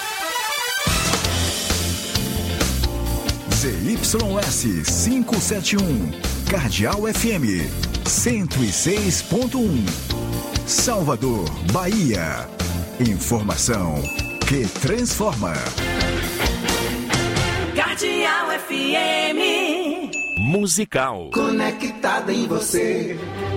ZYS 571, Cardeal FM 106.1, Salvador, Bahia. Informação que transforma. Cardeal FM. Musical. Conectada em você.